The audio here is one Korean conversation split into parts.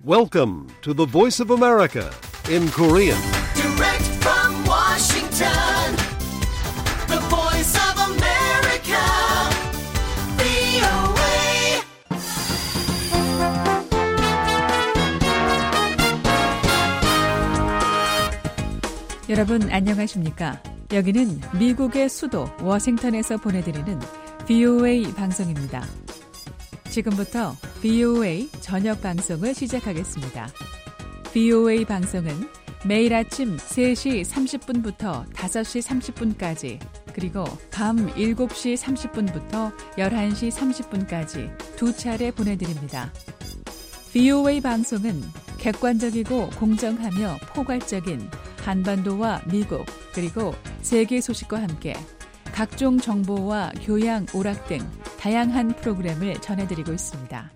Welcome to the Voice of America in Korean. Direct from Washington, the Voice of America, VOA. 여러분 안녕하십니까? 여기는 미국의 수도 워싱턴에서 보내드리는 VOA 방송입니다. 지금부터 VOA 저녁 방송을 시작하겠습니다. VOA 방송은 매일 아침 3시 30분부터 5시 30분까지 그리고 밤 7시 30분부터 11시 30분까지 두 차례 보내드립니다. VOA 방송은 객관적이고 공정하며 포괄적인 한반도와 미국 그리고 세계 소식과 함께 각종 정보와 교양, 오락 등 다양한 프로그램을 전해드리고 있습니다.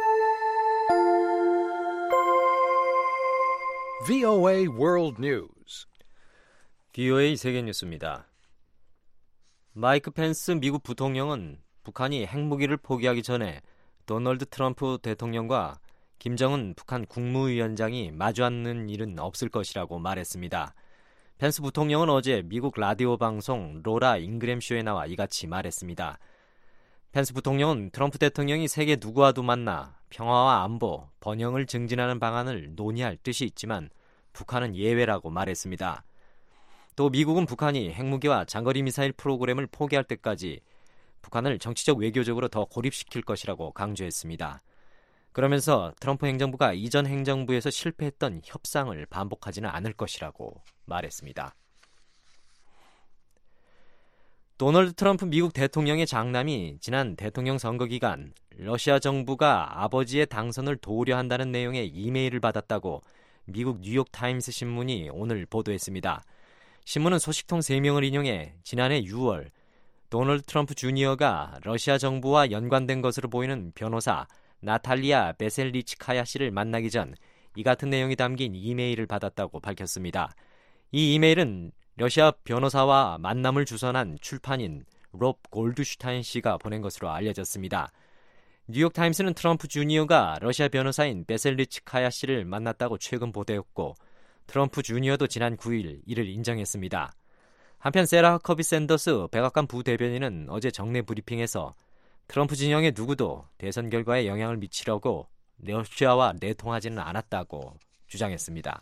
VOA World News. VOA 세계 뉴스입니다. 마이크 펜스 미국 부통령은 북한이 핵무기를 포기하기 전에 도널드 트럼프 대통령과 김정은 북한 국무위원장이 마주 앉는 일은 없을 것이라고 말했습니다. 펜스 부통령은 어제 미국 라디오 방송 로라 잉그램 쇼에 나와 이같이 말했습니다. 펜스 부통령은 트럼프 대통령이 세계 누구와도 만나 평화와 안보, 번영을 증진하는 방안을 논의할 뜻이 있지만 북한은 예외라고 말했습니다. 또 미국은 북한이 핵무기와 장거리 미사일 프로그램을 포기할 때까지 북한을 정치적 외교적으로 더 고립시킬 것이라고 강조했습니다. 그러면서 트럼프 행정부가 이전 행정부에서 실패했던 협상을 반복하지는 않을 것이라고 말했습니다. 도널드 트럼프 미국 대통령의 장남이 지난 대통령 선거 기간 러시아 정부가 아버지의 당선을 도우려 한다는 내용의 이메일을 받았다고 미국 뉴욕타임스 신문이 오늘 보도했습니다. 신문은 소식통 3명을 인용해 지난해 6월 도널드 트럼프 주니어가 러시아 정부와 연관된 것으로 보이는 변호사 나탈리아 베셀리치카야 씨를 만나기 전 이 같은 내용이 담긴 이메일을 받았다고 밝혔습니다. 이 이메일은 러시아 변호사와 만남을 주선한 출판인 롭 골드슈타인 씨가 보낸 것으로 알려졌습니다. 뉴욕타임스는 트럼프 주니어가 러시아 변호사인 베셀리치카야 씨를 만났다고 최근 보도했고 트럼프 주니어도 지난 9일 이를 인정했습니다. 한편 세라 허커비 샌더스 백악관 부대변인은 어제 정례 브리핑에서 트럼프 진영의 누구도 대선 결과에 영향을 미치려고 러시아와 내통하지는 않았다고 주장했습니다.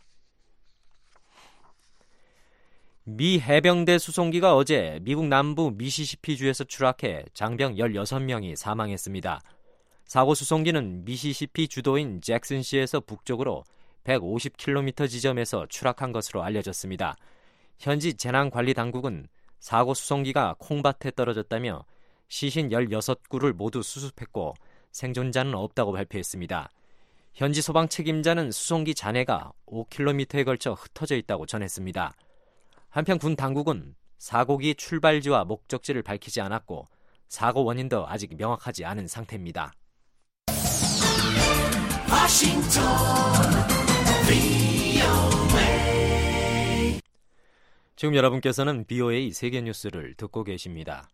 미 해병대 수송기가 어제 미국 남부 미시시피주에서 추락해 장병 16명이 사망했습니다. 사고 수송기는 미시시피 주도인 잭슨시에서 북쪽으로 150km 지점에서 추락한 것으로 알려졌습니다. 현지 재난관리당국은 사고 수송기가 콩밭에 떨어졌다며 시신 16구를 모두 수습했고 생존자는 없다고 발표했습니다. 현지 소방 책임자는 수송기 잔해가 5km에 걸쳐 흩어져 있다고 전했습니다. 한편 군 당국은 사고기 출발지와 목적지를 밝히지 않았고 사고 원인도 아직 명확하지 않은 상태입니다. Washington, VOA. 지금 여러분께서는 VOA 세계 뉴스를 듣고 계십니다.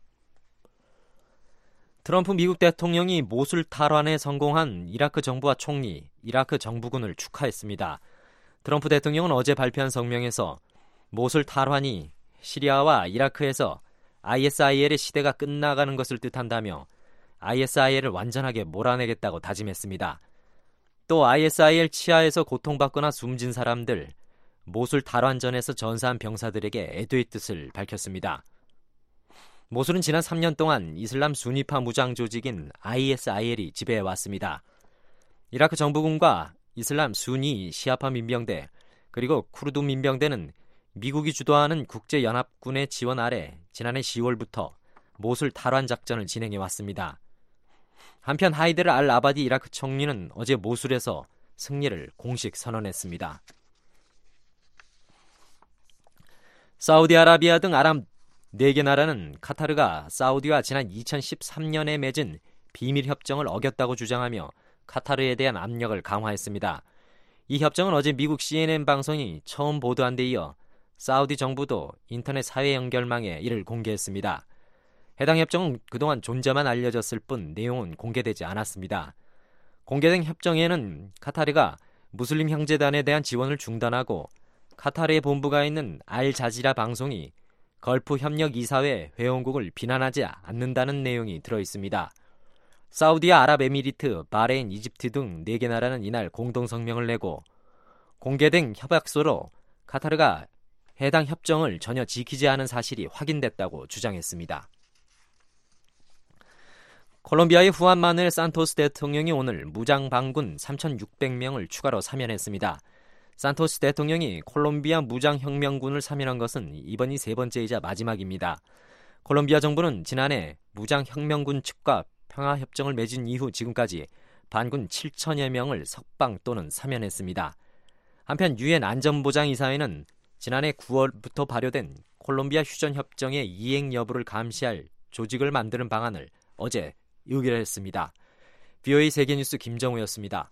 트럼프 미국 대통령이 모술 탈환에 성공한 이라크 정부와 총리, 이라크 정부군을 축하했습니다. 트럼프 대통령은 어제 발표한 성명에서 모술 탈환이 시리아와 이라크에서 ISIL의 시대가 끝나가는 것을 뜻한다며 ISIL을 완전하게 몰아내겠다고 다짐했습니다. 또 ISIL 치하에서 고통받거나 숨진 사람들, 모술 탈환전에서 전사한 병사들에게 애도의 뜻을 밝혔습니다. 모술은 지난 3년 동안 이슬람 순위파 무장 조직인 ISIL이 지배해왔습니다. 이라크 정부군과 이슬람 순위 시아파 민병대 그리고 쿠르드 민병대는 미국이 주도하는 국제연합군의 지원 아래 지난해 10월부터 모술 탈환 작전을 진행해왔습니다. 한편 하이데르 알 아바디 이라크 총리는 어제 모술에서 승리를 공식 선언했습니다. 사우디아라비아 등 아랍 4개 나라는 카타르가 사우디와 지난 2013년에 맺은 비밀 협정을 어겼다고 주장하며 카타르에 대한 압력을 강화했습니다. 이 협정은 어제 미국 CNN 방송이 처음 보도한 데 이어 사우디 정부도 인터넷 사회 연결망에 이를 공개했습니다. 해당 협정은 그동안 존재만 알려졌을 뿐 내용은 공개되지 않았습니다. 공개된 협정에는 카타르가 무슬림 형제단에 대한 지원을 중단하고 카타르의 본부가 있는 알자지라 방송이 걸프 협력 이사회 회원국을 비난하지 않는다는 내용이 들어있습니다. 사우디아랍에미리트, 바레인, 이집트 등 4개 나라는 이날 공동성명을 내고 공개된 협약서로 카타르가 해당 협정을 전혀 지키지 않은 사실이 확인됐다고 주장했습니다. 콜롬비아의 후안 마누엘 산토스 대통령이 오늘 무장 반군 3,600명을 추가로 사면했습니다. 산토스 대통령이 콜롬비아 무장혁명군을 사면한 것은 이번이 3번째이자 마지막입니다. 콜롬비아 정부는 지난해 무장혁명군 측과 평화협정을 맺은 이후 지금까지 반군 7천여 명을 석방 또는 사면했습니다. 한편 유엔 안전보장이사회는 지난해 9월부터 발효된 콜롬비아 휴전협정의 이행 여부를 감시할 조직을 만드는 방안을 어제 의결했습니다. VOA 세계뉴스 김정우였습니다.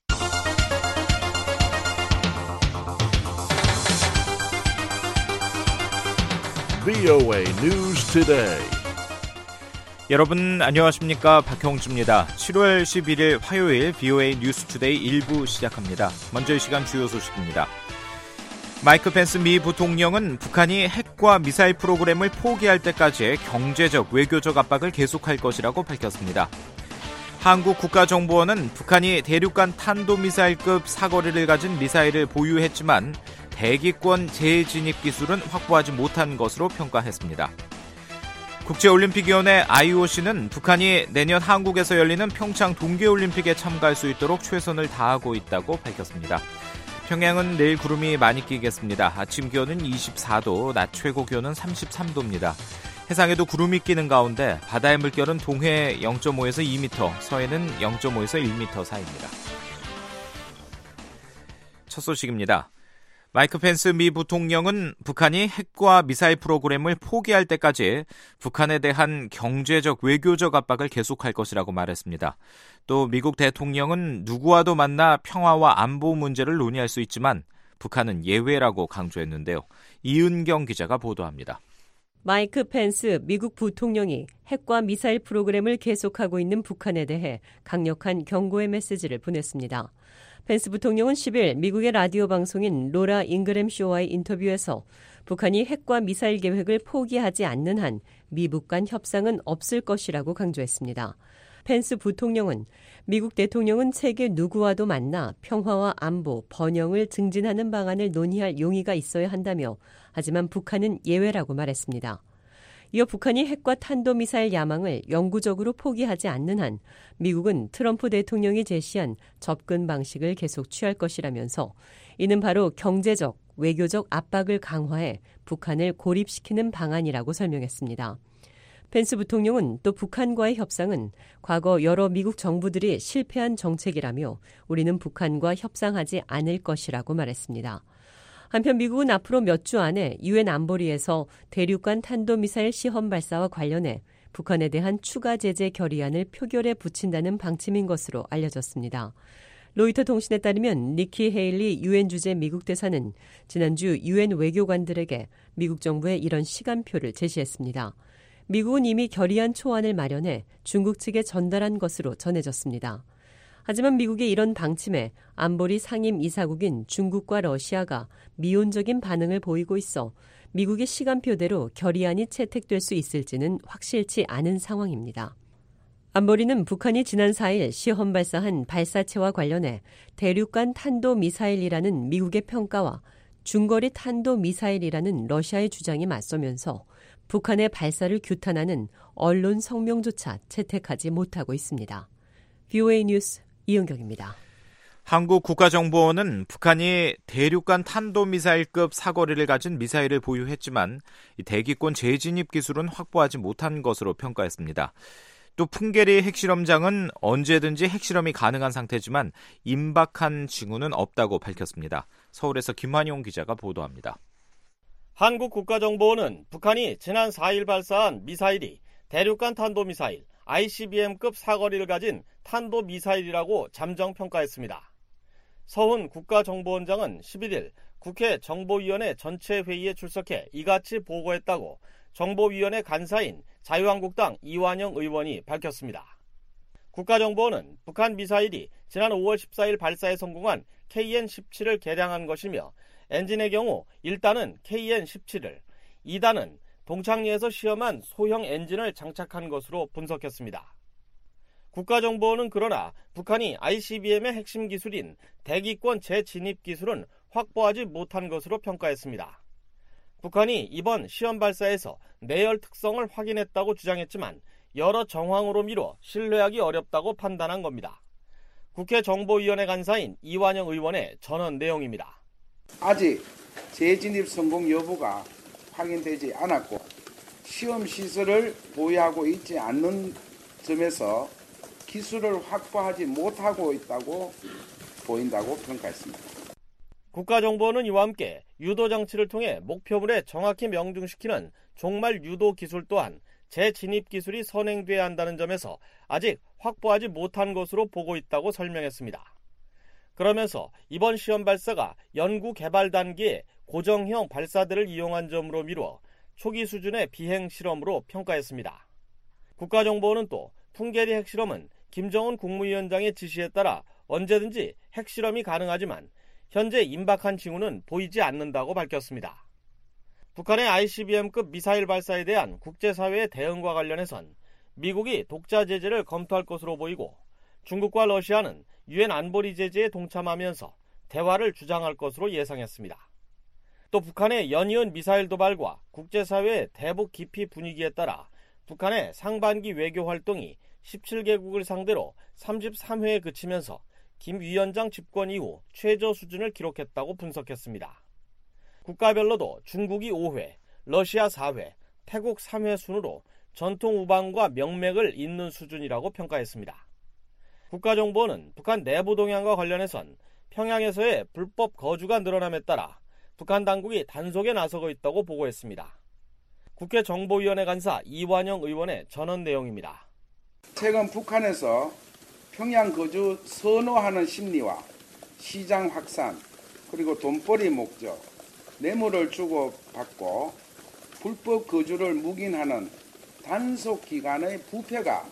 VOA News Today. 여러분 안녕하십니까? 박형주입니다. 7월 11일 화요일 VOA 뉴스 투데이 1부 시작합니다. 먼저 이 시간 주요 소식입니다. 마이크 펜스 미 부통령은 북한이 핵과 미사일 프로그램을 포기할 때까지의 경제적, 외교적 압박을 계속할 것이라고 밝혔습니다. 한국국가정보원은 북한이 대륙간 탄도미사일급 사거리를 가진 미사일을 보유했지만 대기권 재진입 기술은 확보하지 못한 것으로 평가했습니다. 국제올림픽위원회 IOC는 북한이 내년 한국에서 열리는 평창 동계올림픽에 참가할 수 있도록 최선을 다하고 있다고 밝혔습니다. 평양은 내일 구름이 많이 끼겠습니다. 아침 기온은 24도, 낮 최고 기온은 33도입니다. 해상에도 구름이 끼는 가운데 바다의 물결은 동해 0.5에서 2m, 서해는 0.5에서 1m 사이입니다. 첫 소식입니다. 마이크 펜스 미 부통령은 북한이 핵과 미사일 프로그램을 포기할 때까지 북한에 대한 경제적, 외교적 압박을 계속할 것이라고 말했습니다. 또 미국 대통령은 누구와도 만나 평화와 안보 문제를 논의할 수 있지만 북한은 예외라고 강조했는데요. 이은경 기자가 보도합니다. 마이크 펜스 미국 부통령이 핵과 미사일 프로그램을 계속하고 있는 북한에 대해 강력한 경고의 메시지를 보냈습니다. 펜스 부통령은 10일 미국의 라디오 방송인 로라 잉그램 쇼와의 인터뷰에서 북한이 핵과 미사일 계획을 포기하지 않는 한 미북 간 협상은 없을 것이라고 강조했습니다. 펜스 부통령은 미국 대통령은 세계 누구와도 만나 평화와 안보, 번영을 증진하는 방안을 논의할 용의가 있어야 한다며 하지만 북한은 예외라고 말했습니다. 이어 북한이 핵과 탄도미사일 야망을 영구적으로 포기하지 않는 한 미국은 트럼프 대통령이 제시한 접근 방식을 계속 취할 것이라면서 이는 바로 경제적, 외교적 압박을 강화해 북한을 고립시키는 방안이라고 설명했습니다. 펜스 부통령은 또 북한과의 협상은 과거 여러 미국 정부들이 실패한 정책이라며 우리는 북한과 협상하지 않을 것이라고 말했습니다. 한편 미국은 앞으로 몇 주 안에 유엔 안보리에서 대륙간 탄도미사일 시험 발사와 관련해 북한에 대한 추가 제재 결의안을 표결에 붙인다는 방침인 것으로 알려졌습니다. 로이터 통신에 따르면 니키 헤일리 유엔 주재 미국 대사는 지난주 유엔 외교관들에게 미국 정부에 이런 시간표를 제시했습니다. 미국은 이미 결의안 초안을 마련해 중국 측에 전달한 것으로 전해졌습니다. 하지만 미국의 이런 방침에 안보리 상임 이사국인 중국과 러시아가 미온적인 반응을 보이고 있어 미국의 시간표대로 결의안이 채택될 수 있을지는 확실치 않은 상황입니다. 안보리는 북한이 지난 4일 시험 발사한 발사체와 관련해 대륙간 탄도미사일이라는 미국의 평가와 중거리 탄도미사일이라는 러시아의 주장이 맞서면서 북한의 발사를 규탄하는 언론 성명조차 채택하지 못하고 있습니다. VOA 뉴스 이은경입니다. 한국국가정보원은 북한이 대륙간 탄도미사일급 사거리를 가진 미사일을 보유했지만 대기권 재진입 기술은 확보하지 못한 것으로 평가했습니다. 또 풍계리 핵실험장은 언제든지 핵실험이 가능한 상태지만 임박한 징후는 없다고 밝혔습니다. 서울에서 김환용 기자가 보도합니다. 한국국가정보원은 북한이 지난 4일 발사한 미사일이 대륙간 탄도미사일 ICBM급 사거리를 가진 탄도미사일이라고 잠정평가했습니다. 서훈 국가정보원장은 11일 국회 정보위원회 전체 회의에 출석해 이같이 보고했다고 정보위원회 간사인 자유한국당 이완영 의원이 밝혔습니다. 국가정보원은 북한 미사일이 지난 5월 14일 발사에 성공한 KN-17을 개량한 것이며 엔진의 경우 1단은 KN-17을, 2단은 동창리에서 시험한 소형 엔진을 장착한 것으로 분석했습니다. 국가정보원은 그러나 북한이 ICBM의 핵심 기술인 대기권 재진입 기술은 확보하지 못한 것으로 평가했습니다. 북한이 이번 시험 발사에서 내열 특성을 확인했다고 주장했지만 여러 정황으로 미뤄 신뢰하기 어렵다고 판단한 겁니다. 국회 정보위원회 간사인 이완영 의원의 전원 내용입니다. 아직 재진입 성공 여부가 확인되지 않았고 시험 시설을 보유하고 있지 않는 점에서 기술을 확보하지 못하고 있다고 보인다고 평가했습니다. 국가정보원은 이와 함께 유도 장치를 통해 목표물에 정확히 명중시키는 종말 유도 기술 또한 재진입 기술이 선행돼야 한다는 점에서 아직 확보하지 못한 것으로 보고 있다고 설명했습니다. 그러면서 이번 시험 발사가 연구 개발 단계의 고정형 발사대를 이용한 점으로 미루어 초기 수준의 비행 실험으로 평가했습니다. 국가정보원은 또 풍계리 핵실험은 김정은 국무위원장의 지시에 따라 언제든지 핵실험이 가능하지만 현재 임박한 징후는 보이지 않는다고 밝혔습니다. 북한의 ICBM급 미사일 발사에 대한 국제사회의 대응과 관련해선 미국이 독자 제재를 검토할 것으로 보이고 중국과 러시아는 유엔 안보리 제재에 동참하면서 대화를 주장할 것으로 예상했습니다. 또 북한의 연이은 미사일 도발과 국제사회의 대북 기피 분위기에 따라 북한의 상반기 외교 활동이 17개국을 상대로 33회에 그치면서 김 위원장 집권 이후 최저 수준을 기록했다고 분석했습니다. 국가별로도 중국이 5회, 러시아 4회, 태국 3회 순으로 전통 우방과 명맥을 잇는 수준이라고 평가했습니다. 국가정보원은 북한 내부 동향과 관련해선 평양에서의 불법 거주가 늘어남에 따라 북한 당국이 단속에 나서고 있다고 보고했습니다. 국회 정보위원회 간사 이완영 의원의 전원 내용입니다. 최근 북한에서 평양 거주 선호하는 심리와 시장 확산, 그리고 돈벌이 목적, 뇌물을 주고받고 불법 거주를 묵인하는 단속 기관의 부패가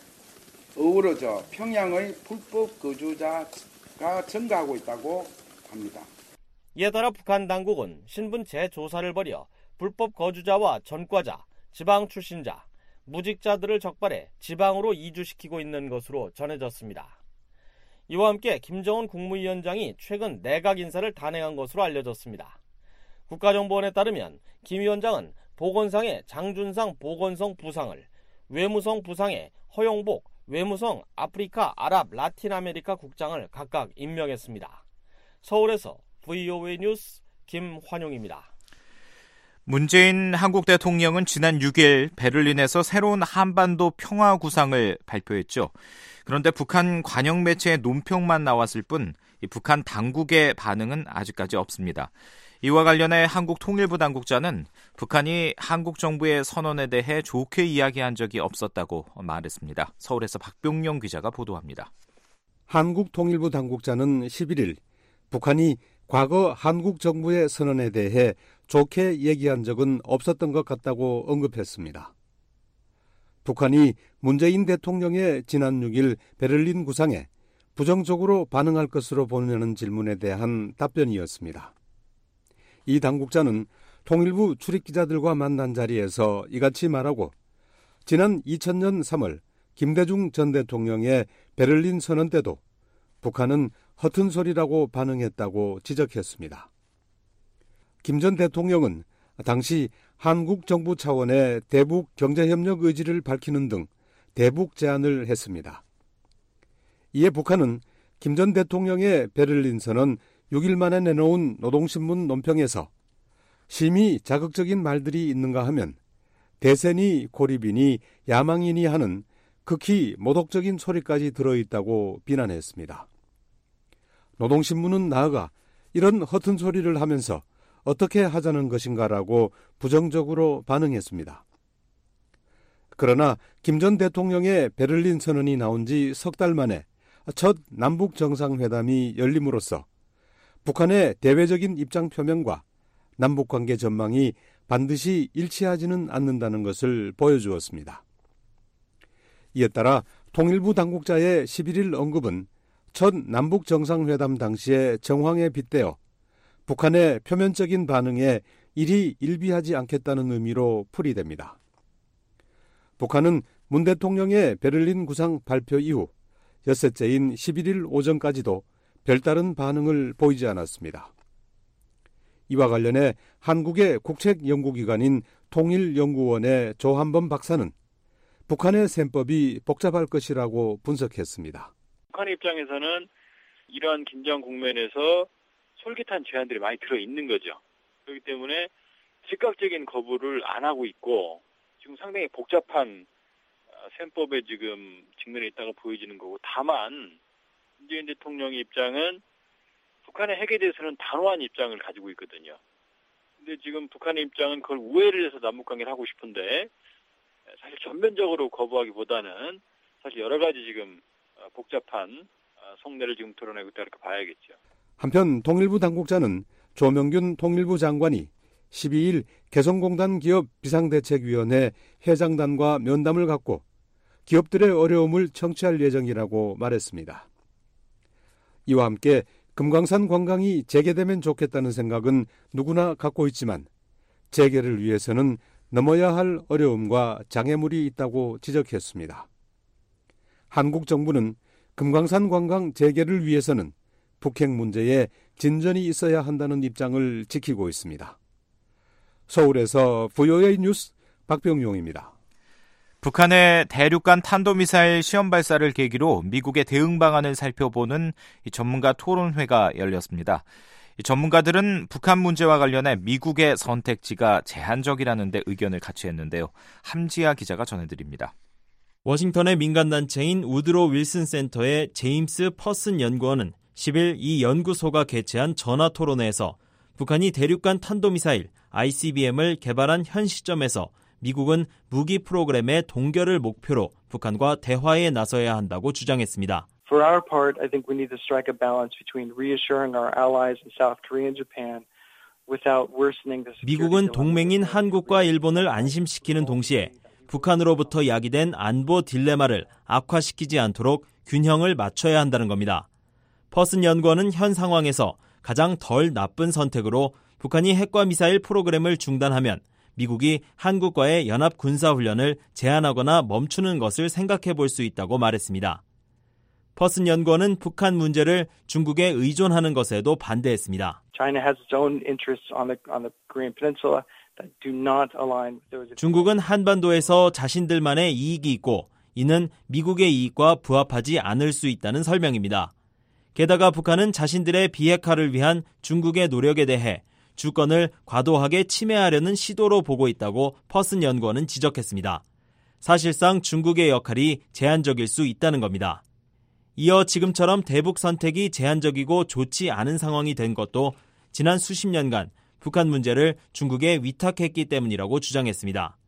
어우러져 평양의 불법 거주자가 증가하고 있다고 합니다. 이에 따라 북한 당국은 신분 재조사를 벌여 불법 거주자와 전과자, 지방 출신자, 무직자들을 적발해 지방으로 이주시키고 있는 것으로 전해졌습니다. 이와 함께 김정은 국무위원장이 최근 내각 인사를 단행한 것으로 알려졌습니다. 국가정보원에 따르면 김 위원장은 보건상의 장준상 보건성 부상을, 외무성 부상의 허용복 외무성 아프리카 아랍 라틴 아메리카 국장을 각각 임명했습니다. 서울에서 VOA 뉴스 김환용입니다. 문재인 한국 대통령은 지난 6일 베를린에서 새로운 한반도 평화 구상을 발표했죠. 그런데 북한 관영 매체의 논평만 나왔을 뿐 북한 당국의 반응은 아직까지 없습니다. 이와 관련해 한국 통일부 당국자는 북한이 한국 정부의 선언에 대해 좋게 이야기한 적이 없었다고 말했습니다. 서울에서 박병영 기자가 보도합니다. 한국 통일부 당국자는 11일 북한이 과거 한국 정부의 선언에 대해 좋게 얘기한 적은 없었던 것 같다고 언급했습니다. 북한이 문재인 대통령의 지난 6일 베를린 구상에 부정적으로 반응할 것으로 보느냐는 질문에 대한 답변이었습니다. 이 당국자는 통일부 출입기자들과 만난 자리에서 이같이 말하고 지난 2000년 3월 김대중 전 대통령의 베를린 선언 때도 북한은 허튼 소리라고 반응했다고 지적했습니다. 김 전 대통령은 당시 한국 정부 차원의 대북 경제협력 의지를 밝히는 등 대북 제안을 했습니다. 이에 북한은 김 전 대통령의 베를린 선언 6일 만에 내놓은 노동신문 논평에서 심히 자극적인 말들이 있는가 하면 대세니 고립이니 야망이니 하는 극히 모독적인 소리까지 들어있다고 비난했습니다. 노동신문은 나아가 이런 허튼 소리를 하면서 어떻게 하자는 것인가라고 부정적으로 반응했습니다. 그러나 김 전 대통령의 베를린 선언이 나온 지 석 달 만에 첫 남북 정상회담이 열림으로써 북한의 대외적인 입장 표명과 남북관계 전망이 반드시 일치하지는 않는다는 것을 보여주었습니다. 이에 따라 통일부 당국자의 11일 언급은 첫 남북 정상회담 당시의 정황에 빗대어 북한의 표면적인 반응에 일이 일비하지 않겠다는 의미로 풀이됩니다. 북한은 문 대통령의 베를린 구상 발표 이후 엿새째인 11일 오전까지도 별다른 반응을 보이지 않았습니다. 이와 관련해 한국의 국책연구기관인 통일연구원의 조한범 박사는 북한의 셈법이 복잡할 것이라고 분석했습니다. 북한의 입장에서는 이러한 긴장 국면에서 솔깃한 제안들이 많이 들어있는 거죠. 그렇기 때문에 즉각적인 거부를 안 하고 있고 지금 상당히 복잡한 셈법에 지금 직면해 있다고 보여지는 거고, 다만 문재인 대통령의 입장은 북한의 핵에 대해서는 단호한 입장을 가지고 있거든요. 근데 지금 북한의 입장은 그걸 우회를 해서 남북관계를 하고 싶은데 사실 전면적으로 거부하기보다는 사실 여러 가지 지금 복잡한 속내를 지금 드러내고 있다 이렇게 봐야겠죠. 한편 통일부 당국자는 조명균 통일부 장관이 12일 개성공단 기업 비상대책위원회 회장단과 면담을 갖고 기업들의 어려움을 청취할 예정이라고 말했습니다. 이와 함께 금강산 관광이 재개되면 좋겠다는 생각은 누구나 갖고 있지만 재개를 위해서는 넘어야 할 어려움과 장애물이 있다고 지적했습니다. 한국 정부는 금강산 관광 재개를 위해서는 북핵 문제에 진전이 있어야 한다는 입장을 지키고 있습니다. 서울에서 VOA 뉴스 박병용입니다. 북한의 대륙간 탄도미사일 시험 발사를 계기로 미국의 대응 방안을 살펴보는 전문가 토론회가 열렸습니다. 전문가들은 북한 문제와 관련해 미국의 선택지가 제한적이라는 데 의견을 같이 했는데요. 함지아 기자가 전해드립니다. 워싱턴의 민간단체인 우드로 윌슨 센터의 제임스 퍼슨 연구원은 10일 이 연구소가 개최한 전화토론회에서 북한이 대륙간 탄도미사일 ICBM을 개발한 현 시점에서 미국은 무기 프로그램의 동결을 목표로 북한과 대화에 나서야 한다고 주장했습니다. For our part, I think we need to strike a balance between reassuring our allies in South Korea and Japan without worsening the security. 미국은 동맹인 한국과 일본을 안심시키는 동시에 북한으로부터 야기된 안보 딜레마를 악화시키지 않도록 균형을 맞춰야 한다는 겁니다. 퍼슨 연구원은 현 상황에서 가장 덜 나쁜 선택으로 북한이 핵과 미사일 프로그램을 중단하면 미국이 한국과의 연합 군사훈련을 제한하거나 멈추는 것을 생각해 볼 수 있다고 말했습니다. 퍼슨 연구원은 북한 문제를 중국에 의존하는 것에도 반대했습니다. China has its own interests on the Korean Peninsula that do not align with those. 중국은 한반도에서 자신들만의 이익이 있고 이는 미국의 이익과 부합하지 않을 수 있다는 설명입니다. 게다가 북한은 자신들의 비핵화를 위한 중국의 노력에 대해 주권을 과도하게 침해하려는 시도로 보고 있다고 퍼슨 연구원은 지적했습니다. 사실상 중국의 역할이 제한적일 수 있다는 겁니다. 이어 지금처럼 대북 선택이 제한적이고 좋지 않은 상황이 된 것도 지난 수십 년간 북한 문제를 중국에 위탁했기 때문이라고 주장했습니다.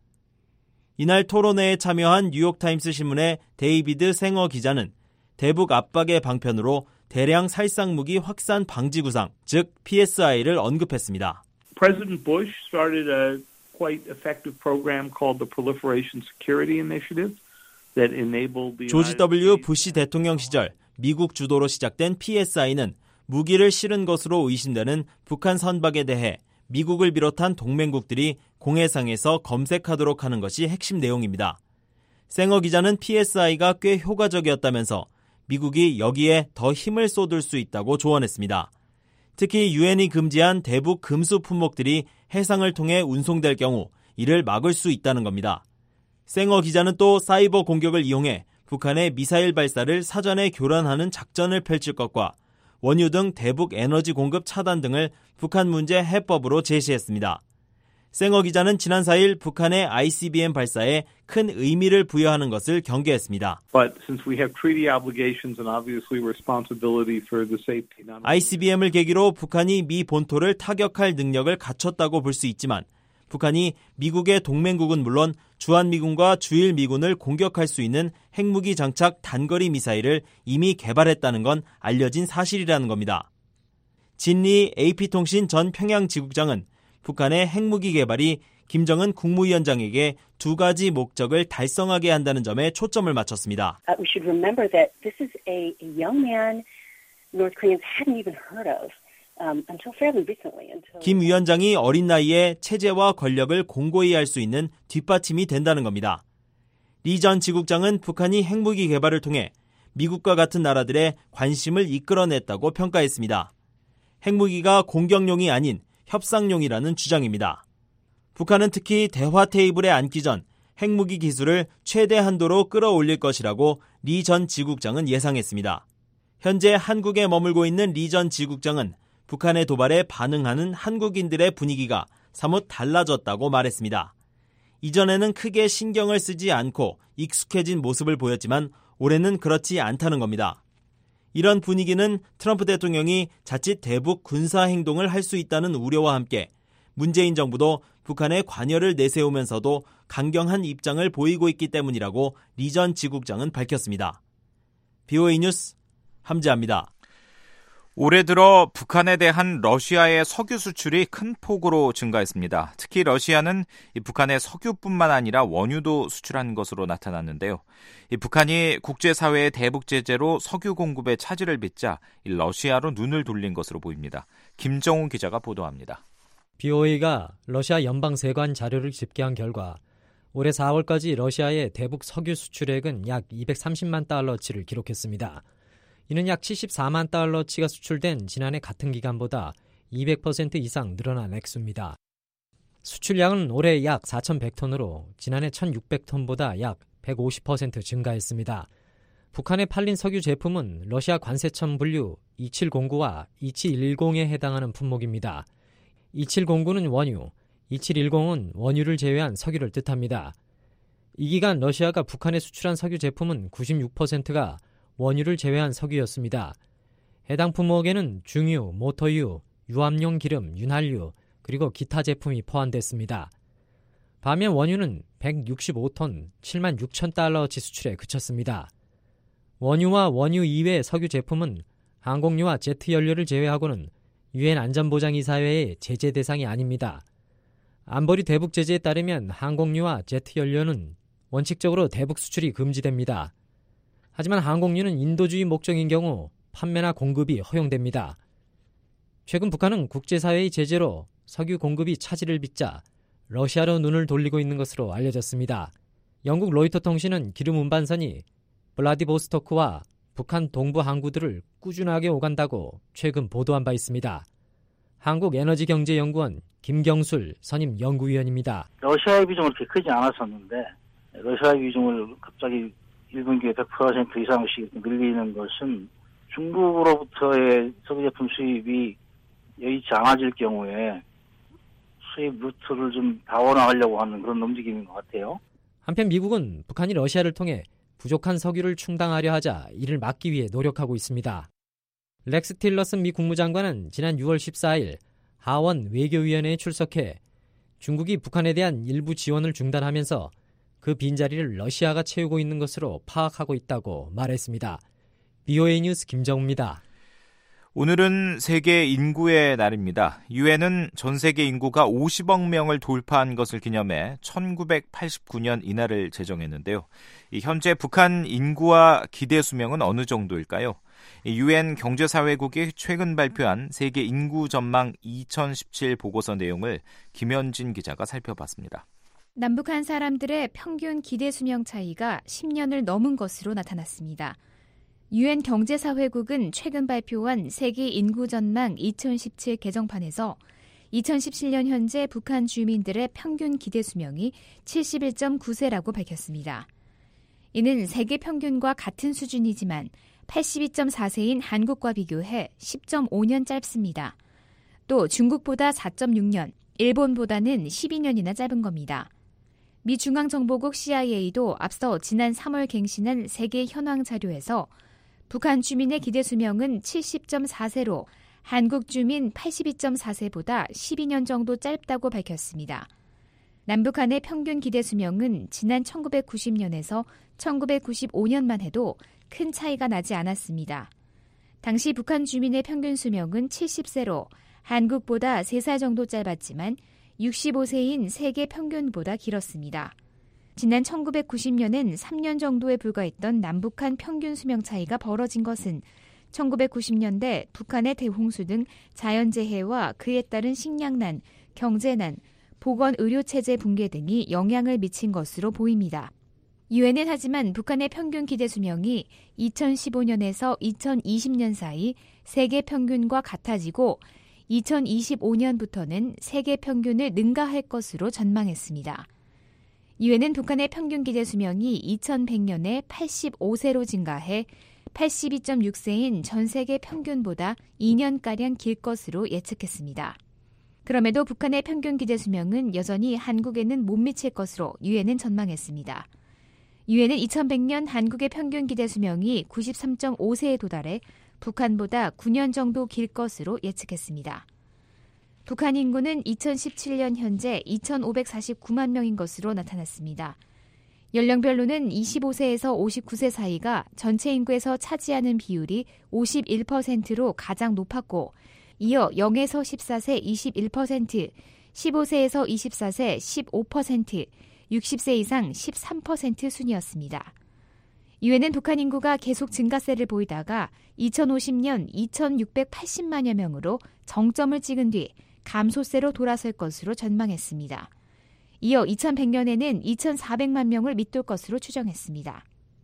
이날 토론회에 참여한 뉴욕타임스 신문의 데이비드 생어 기자는 대북 압박의 방편으로 대량 살상무기 확산 방지 구상, 즉 PSI를 언급했습니다. President Bush started a quite effective program called the Proliferation Security Initiative that enabled the 조지 W. 부시 대통령 시절 미국 주도로 시작된 PSI는 무기를 실은 것으로 의심되는 북한 선박에 대해 미국을 비롯한 동맹국들이 공해상에서 검색하도록 하는 것이 핵심 내용입니다. 생어 기자는 PSI가 꽤 효과적이었다면서 미국이 여기에 더 힘을 쏟을 수 있다고 조언했습니다. 특히 유엔이 금지한 대북 금수 품목들이 해상을 통해 운송될 경우 이를 막을 수 있다는 겁니다. 생어 기자는 또 사이버 공격을 이용해 북한의 미사일 발사를 사전에 교란하는 작전을 펼칠 것과 원유 등 대북 에너지 공급 차단 등을 북한 문제 해법으로 제시했습니다. 생어 기자는 지난 4일 북한의 ICBM 발사에 큰 의미를 부여하는 것을 경계했습니다. ICBM을 계기로 북한이 미 본토를 타격할 능력을 갖췄다고 볼 수 있지만 북한이 미국의 동맹국은 물론 주한미군과 주일미군을 공격할 수 있는 핵무기 장착 단거리 미사일을 이미 개발했다는 건 알려진 사실이라는 겁니다. 진리 AP통신 전 평양지국장은 북한의 핵무기 개발이 김정은 국무위원장에게 두 가지 목적을 달성하게 한다는 점에 초점을 맞췄습니다. We should remember that this is a young man North Koreans hadn't even heard of until fairly recently. 김 위원장이 어린 나이에 체제와 권력을 공고히 할 수 있는 뒷받침이 된다는 겁니다. 리 전 지국장은 북한이 핵무기 개발을 통해 미국과 같은 나라들의 관심을 이끌어냈다고 평가했습니다. 핵무기가 공격용이 아닌 협상용이라는 주장입니다. 북한은 특히 대화 테이블에 앉기 전 핵무기 기술을 최대 한도로 끌어올릴 것이라고 리 전 지국장은 예상했습니다. 현재 한국에 머물고 있는 리 전 지국장은 북한의 도발에 반응하는 한국인들의 분위기가 사뭇 달라졌다고 말했습니다. 이전에는 크게 신경을 쓰지 않고 익숙해진 모습을 보였지만 올해는 그렇지 않다는 겁니다. 이런 분위기는 트럼프 대통령이 자칫 대북 군사 행동을 할 수 있다는 우려와 함께 문재인 정부도 북한에 관여를 내세우면서도 강경한 입장을 보이고 있기 때문이라고 리 전 지국장은 밝혔습니다. BOA 뉴스 함지아입니다. 올해 들어 북한에 대한 러시아의 석유 수출이 큰 폭으로 증가했습니다. 특히 러시아는 북한의 석유뿐만 아니라 원유도 수출한 것으로 나타났는데요. 북한이 국제사회의 대북 제재로 석유 공급에 차질을 빚자 러시아로 눈을 돌린 것으로 보입니다. 김정훈 기자가 보도합니다. BOA가 러시아 연방세관 자료를 집계한 결과 올해 4월까지 러시아의 대북 석유 수출액은 약 230만 달러치를 기록했습니다. 이는 약 74만 달러치가 수출된 지난해 같은 기간보다 200% 이상 늘어난 액수입니다. 수출량은 올해 약 4,100톤으로 지난해 1,600톤보다 약 150% 증가했습니다. 북한에 팔린 석유 제품은 러시아 관세청 분류 2709와 2710에 해당하는 품목입니다. 2709는 원유, 2710은 원유를 제외한 석유를 뜻합니다. 이 기간 러시아가 북한에 수출한 석유 제품은 96%가 원유를 제외한 석유였습니다. 해당 품목에는 중유, 모터유, 유압용 기름, 윤활유, 그리고 기타 제품이 포함됐습니다. 반면 원유는 165톤, 7만 6천 달러치 수출에 그쳤습니다. 원유와 원유 이외의 석유 제품은 항공유와 제트 연료를 제외하고는 유엔 안전보장이사회의 제재 대상이 아닙니다. 안보리 대북 제재에 따르면 항공유와 제트 연료는 원칙적으로 대북 수출이 금지됩니다. 하지만 항공유는 인도주의 목적인 경우 판매나 공급이 허용됩니다. 최근 북한은 국제사회의 제재로 석유 공급이 차질을 빚자 러시아로 눈을 돌리고 있는 것으로 알려졌습니다. 영국 로이터 통신은 기름 운반선이 블라디보스토크와 북한 동부 항구들을 꾸준하게 오간다고 최근 보도한 바 있습니다. 한국에너지경제연구원 김경술 선임 연구위원입니다. 러시아의 비중은 그렇게 크지 않았었는데 러시아의 비중을 갑자기 1분기에 100% 이상씩 늘리는 것은 중국으로부터의 석유 제품 수입이 여의치 않아질 경우에 수입 루트를 좀 다원화하려고 하는 그런 움직임인 것 같아요. 한편 미국은 북한이 러시아를 통해 부족한 석유를 충당하려 하자 이를 막기 위해 노력하고 있습니다. 렉스 틸러슨 미 국무장관은 지난 6월 14일 하원 외교위원회에 출석해 중국이 북한에 대한 일부 지원을 중단하면서 그 빈자리를 러시아가 채우고 있는 것으로 파악하고 있다고 말했습니다. BOA 뉴스 김정우입니다. 오늘은 세계 인구의 날입니다. 유엔은 전 세계 인구가 50억 명을 돌파한 것을 기념해 1989년 이날을 제정했는데요. 현재 북한 인구와 기대 수명은 어느 정도일까요? 유엔 경제사회국이 최근 발표한 세계 인구 전망 2017 보고서 내용을 김현진 기자가 살펴봤습니다. 남북한 사람들의 평균 기대 수명 차이가 10년을 넘은 것으로 나타났습니다. 유엔 경제사회국은 최근 발표한 세계 인구 전망 2017 개정판에서 2017년 현재 북한 주민들의 평균 기대 수명이 71.9세라고 밝혔습니다. 이는 세계 평균과 같은 수준이지만 82.4세인 한국과 비교해 10.5년 짧습니다. 또 중국보다 4.6년, 일본보다는 12년이나 짧은 겁니다. 미 중앙정보국 CIA도 앞서 지난 3월 갱신한 세계 현황 자료에서 북한 주민의 기대 수명은 70.4세로 한국 주민 82.4세보다 12년 정도 짧다고 밝혔습니다. 남북한의 평균 기대 수명은 지난 1990년에서 1995년만 해도 큰 차이가 나지 않았습니다. 당시 북한 주민의 평균 수명은 70세로 한국보다 3살 정도 짧았지만 65세인 세계 평균보다 길었습니다. 지난 1990년엔 3년 정도에 불과했던 남북한 평균 수명 차이가 벌어진 것은 1990년대 북한의 대홍수 등 자연재해와 그에 따른 식량난, 경제난, 보건의료체제 붕괴 등이 영향을 미친 것으로 보입니다. 유엔은 하지만 북한의 평균 기대 수명이 2015년에서 2020년 사이 세계 평균과 같아지고 2025년부터는 세계 평균을 능가할 것으로 전망했습니다. 유엔은 북한의 평균 기대 수명이 2100년에 85세로 증가해 82.6세인 전 세계 평균보다 2년가량 길 것으로 예측했습니다. 그럼에도 북한의 평균 기대 수명은 여전히 한국에는 못 미칠 것으로 유엔은 전망했습니다. 유엔은 2100년 한국의 평균 기대 수명이 93.5세에 도달해 북한보다 9년 정도 길 것으로 예측했습니다. 북한 인구는 2017년 현재 2,549만 명인 것으로 나타났습니다. 연령별로는 25세에서 59세 사이가 전체 인구에서 차지하는 비율이 51%로 가장 높았고 이어 0에서 14세 21%, 15세에서 24세 15%, 60세 이상 13% 순이었습니다. 유엔은 북한 인구가 계속 증가세를 보이다가 2050년 2,680만여 명으로 정점을 찍은 뒤 감소세로 돌아설 것으로 전망했습니다. 이어 2100년에는 2,400만 명을 밑돌 것으로 추정했습니다.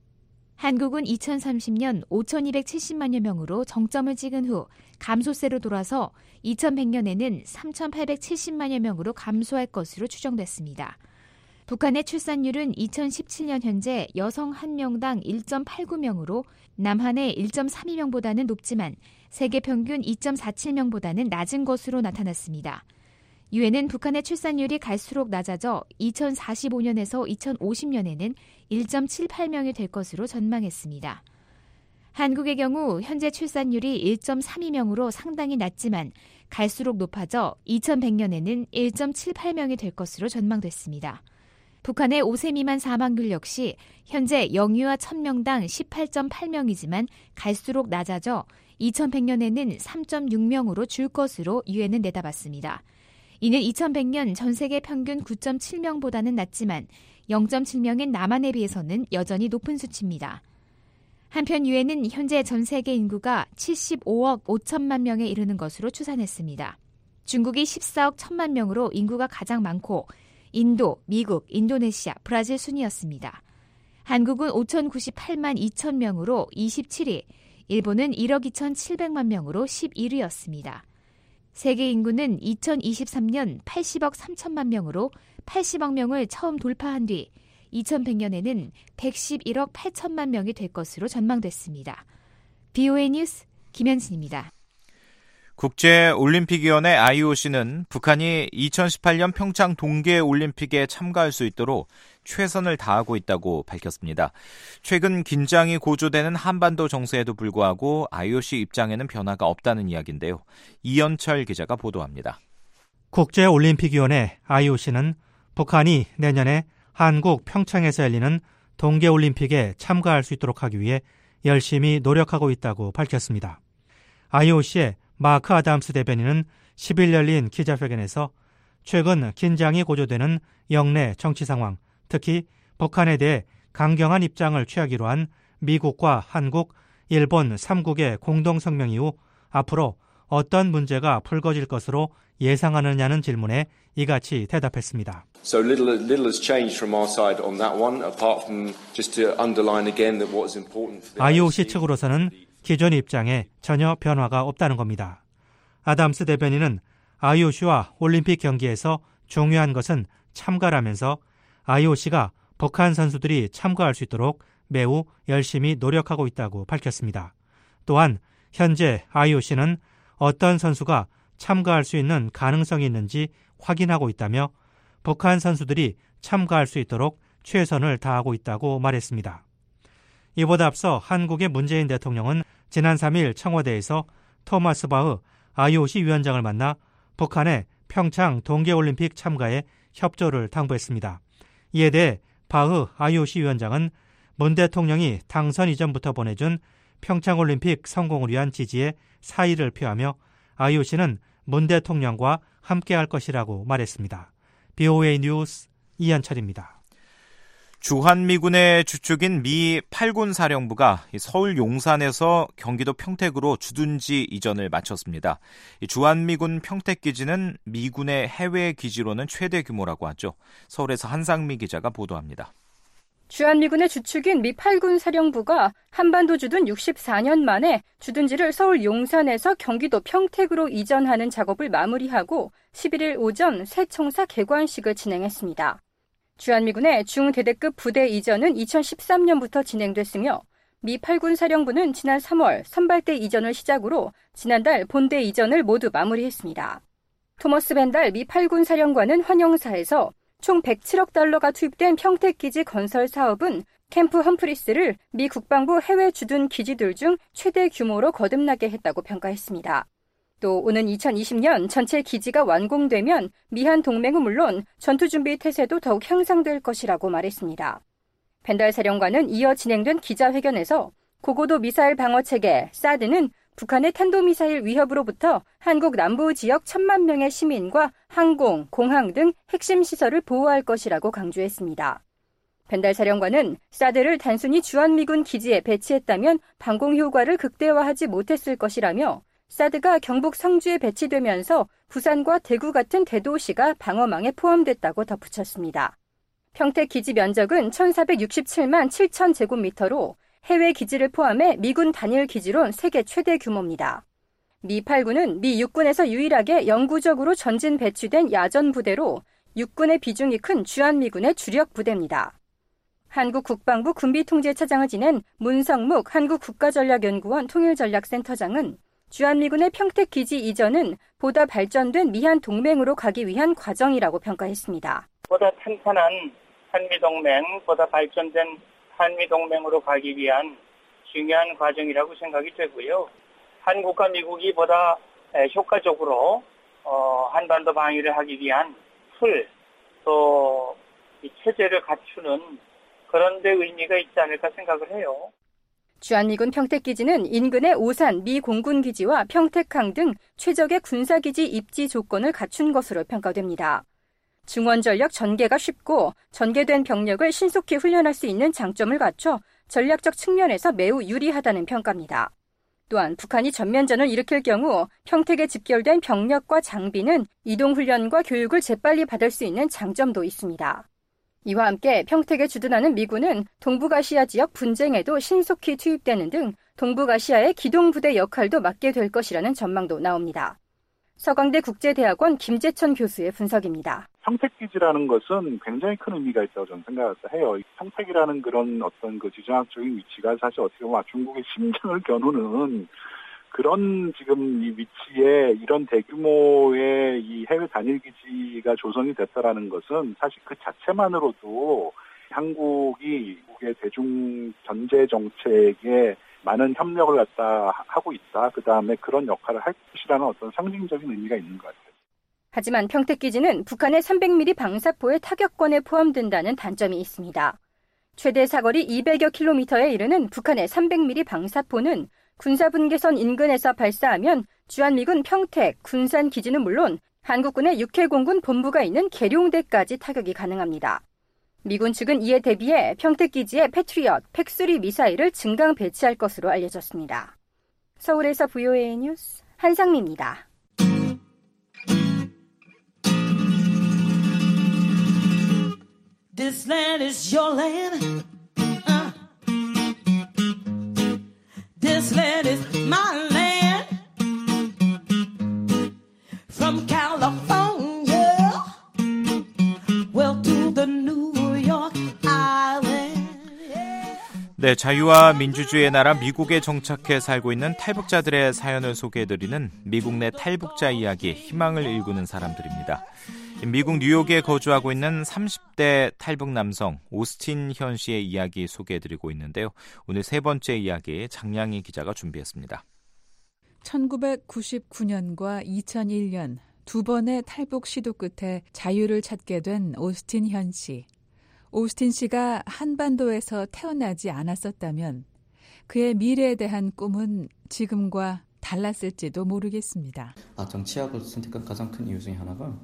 한국은 2030년 5,270만여 명으로 정점을 찍은 후 감소세로 돌아서 2100년에는 3,870만여 명으로 감소할 것으로 추정됐습니다. 북한의 출산율은 2017년 현재 여성 1명당 1.89명으로 남한의 1.32명보다는 높지만 세계 평균 2.47명보다는 낮은 것으로 나타났습니다. 유엔은 북한의 출산율이 갈수록 낮아져 2045년에서 2050년에는 1.78명이 될 것으로 전망했습니다. 한국의 경우 현재 출산율이 1.32명으로 상당히 낮지만 갈수록 높아져 2100년에는 1.78명이 될 것으로 전망됐습니다. 북한의 5세 미만 사망률 역시 현재 영유아 1000명당 18.8명이지만 갈수록 낮아져 2100년에는 3.6명으로 줄 것으로 유엔은 내다봤습니다. 이는 2100년 전 세계 평균 9.7명보다는 낮지만 0.7명인 남한에 비해서는 여전히 높은 수치입니다. 한편 유엔은 현재 전 세계 인구가 75억 5천만 명에 이르는 것으로 추산했습니다. 중국이 14억 1천만 명으로 인구가 가장 많고 인도, 미국, 인도네시아, 브라질 순이었습니다. 한국은 5,098만 2천 명으로 27위, 일본은 1억 2,700만 명으로 11위였습니다. 세계 인구는 2023년 80억 3천만 명으로 80억 명을 처음 돌파한 뒤 2100년에는 111억 8천만 명이 될 것으로 전망됐습니다. BOA 뉴스 김현진입니다. 국제올림픽위원회 IOC는 북한이 2018년 평창 동계올림픽에 참가할 수 있도록 최선을 다하고 있다고 밝혔습니다. 최근 긴장이 고조되는 한반도 정세에도 불구하고 IOC 입장에는 변화가 없다는 이야기인데요. 이현철 기자가 보도합니다. 국제올림픽위원회 IOC는 북한이 내년에 한국 평창에서 열리는 동계올림픽에 참가할 수 있도록 하기 위해 열심히 노력하고 있다고 밝혔습니다. IOC의 마크 아담스 대변인은 10일 열린 기자회견에서 최근 긴장이 고조되는 영내 정치 상황, 특히 북한에 대해 강경한 입장을 취하기로 한 미국과 한국, 일본 3국의 공동성명 이후 앞으로 어떤 문제가 불거질 것으로 예상하느냐는 질문에 이같이 대답했습니다. So little has changed from our side on that one, apart from just to underline again that what is important for the IOC 측으로서는 기존 입장에 전혀 변화가 없다는 겁니다. 아담스 대변인은 IOC와 올림픽 경기에서 중요한 것은 참가라면서 IOC가 북한 선수들이 참가할 수 있도록 매우 열심히 노력하고 있다고 밝혔습니다. 또한 현재 IOC는 어떤 선수가 참가할 수 있는 가능성이 있는지 확인하고 있다며 북한 선수들이 참가할 수 있도록 최선을 다하고 있다고 말했습니다. 이보다 앞서 한국의 문재인 대통령은 지난 3일 청와대에서 토마스 바흐 IOC 위원장을 만나 북한의 평창 동계올림픽 참가에 협조를 당부했습니다. 이에 대해 바흐 IOC 위원장은 문 대통령이 당선 이전부터 보내준 평창올림픽 성공을 위한 지지에 사의를 표하며 IOC는 문 대통령과 함께할 것이라고 말했습니다. BOA 뉴스 이한철입니다. 주한미군의 주축인 미 8군 사령부가 서울 용산에서 경기도 평택으로 주둔지 이전을 마쳤습니다. 주한미군 평택기지는 미군의 해외 기지로는 최대 규모라고 하죠. 서울에서 한상미 기자가 보도합니다. 주한미군의 주축인 미 8군 사령부가 한반도 주둔 64년 만에 주둔지를 서울 용산에서 경기도 평택으로 이전하는 작업을 마무리하고 11일 오전 새 청사 개관식을 진행했습니다. 주한미군의 중대대급 부대 이전은 2013년부터 진행됐으며 미 8군 사령부는 지난 3월 선발대 이전을 시작으로 지난달 본대 이전을 모두 마무리했습니다. 토머스 벤달 미 8군 사령관은 환영사에서 총 107억 달러가 투입된 평택기지 건설 사업은 캠프 험프리스를 미 국방부 해외 주둔 기지들 중 최대 규모로 거듭나게 했다고 평가했습니다. 또 오는 2020년 전체 기지가 완공되면 미한 동맹은 물론 전투준비 태세도 더욱 향상될 것이라고 말했습니다. 벤달 사령관은 이어 진행된 기자회견에서 고고도 미사일 방어체계 사드는 북한의 탄도미사일 위협으로부터 한국 남부 지역 1,000만 명의 시민과 항공, 공항 등 핵심 시설을 보호할 것이라고 강조했습니다. 벤달 사령관은 사드를 단순히 주한미군 기지에 배치했다면 방공 효과를 극대화하지 못했을 것이라며 사드가 경북 성주에 배치되면서 부산과 대구 같은 대도시가 방어망에 포함됐다고 덧붙였습니다. 평택 기지 면적은 1,467만 7천 제곱미터로 해외 기지를 포함해 미군 단일 기지론 세계 최대 규모입니다. 미 8군은 미 육군에서 유일하게 영구적으로 전진 배치된 야전 부대로 육군의 비중이 큰 주한미군의 주력 부대입니다. 한국 국방부 군비통제차장을 지낸 문성묵 한국국가전략연구원 통일전략센터장은 주한미군의 평택기지 이전은 보다 발전된 미한 동맹으로 가기 위한 과정이라고 평가했습니다. 보다 탄탄한 한미동맹, 보다 발전된 한미동맹으로 가기 위한 중요한 과정이라고 생각이 되고요. 한국과 미국이 보다 효과적으로 한반도 방위를 하기 위한 틀, 또 이 체제를 갖추는 그런 데 의미가 있지 않을까 생각을 해요. 주한미군 평택기지는 인근의 오산 미 공군기지와 평택항 등 최적의 군사기지 입지 조건을 갖춘 것으로 평가됩니다. 중원전력 전개가 쉽고 전개된 병력을 신속히 훈련할 수 있는 장점을 갖춰 전략적 측면에서 매우 유리하다는 평가입니다. 또한 북한이 전면전을 일으킬 경우 평택에 집결된 병력과 장비는 이동훈련과 교육을 재빨리 받을 수 있는 장점도 있습니다. 이와 함께 평택에 주둔하는 미군은 동북아시아 지역 분쟁에도 신속히 투입되는 등 동북아시아의 기동부대 역할도 맡게 될 것이라는 전망도 나옵니다. 서강대 국제대학원 김재천 교수의 분석입니다. 평택기지라는 것은 굉장히 큰 의미가 있다고 저는 생각해요. 평택이라는 그런 어떤 그 지정학적인 위치가 사실 어떻게 보면 중국의 심장을 겨누는 그런 지금 이 위치에 이런 대규모의 이 해외 단일 기지가 조성이 됐다라는 것은 사실 그 자체만으로도 한국이 미국의 대중 전제 정책에 많은 협력을 갖다 하고 있다. 그 다음에 그런 역할을 할 것이라는 어떤 상징적인 의미가 있는 것 같아요. 하지만 평택기지는 북한의 300mm 방사포의 타격권에 포함된다는 단점이 있습니다. 최대 사거리 200여 킬로미터에 이르는 북한의 300mm 방사포는 군사분계선 인근에서 발사하면 주한미군 평택, 군산기지는 물론 한국군의 육해공군 본부가 있는 계룡대까지 타격이 가능합니다. 미군 측은 이에 대비해 평택기지에 패트리엇, 팩3 미사일을 증강 배치할 것으로 알려졌습니다. 서울에서 VOA 뉴스 한상미입니다. This land is your land. This land is my land. From California, well to the New York Island. 네, 자유와 민주주의의 나라 미국에 정착해 살고 있는 탈북자들의 사연을 소개해드리는 미국 내 탈북자 이야기, 희망을 일구는 사람들입니다. 미국 뉴욕에 거주하고 있는 30대 탈북 남성 오스틴 현 씨의 이야기 소개해드리고 있는데요. 오늘 세 번째 이야기 장량희 기자가 준비했습니다. 1999년과 2001년 두 번의 탈북 시도 끝에 자유를 찾게 된 오스틴 현 씨. 오스틴 씨가 한반도에서 태어나지 않았었다면 그의 미래에 대한 꿈은 지금과 달랐을지도 모르겠습니다. 정치학을 선택한 가장 큰 이유 중에 하나가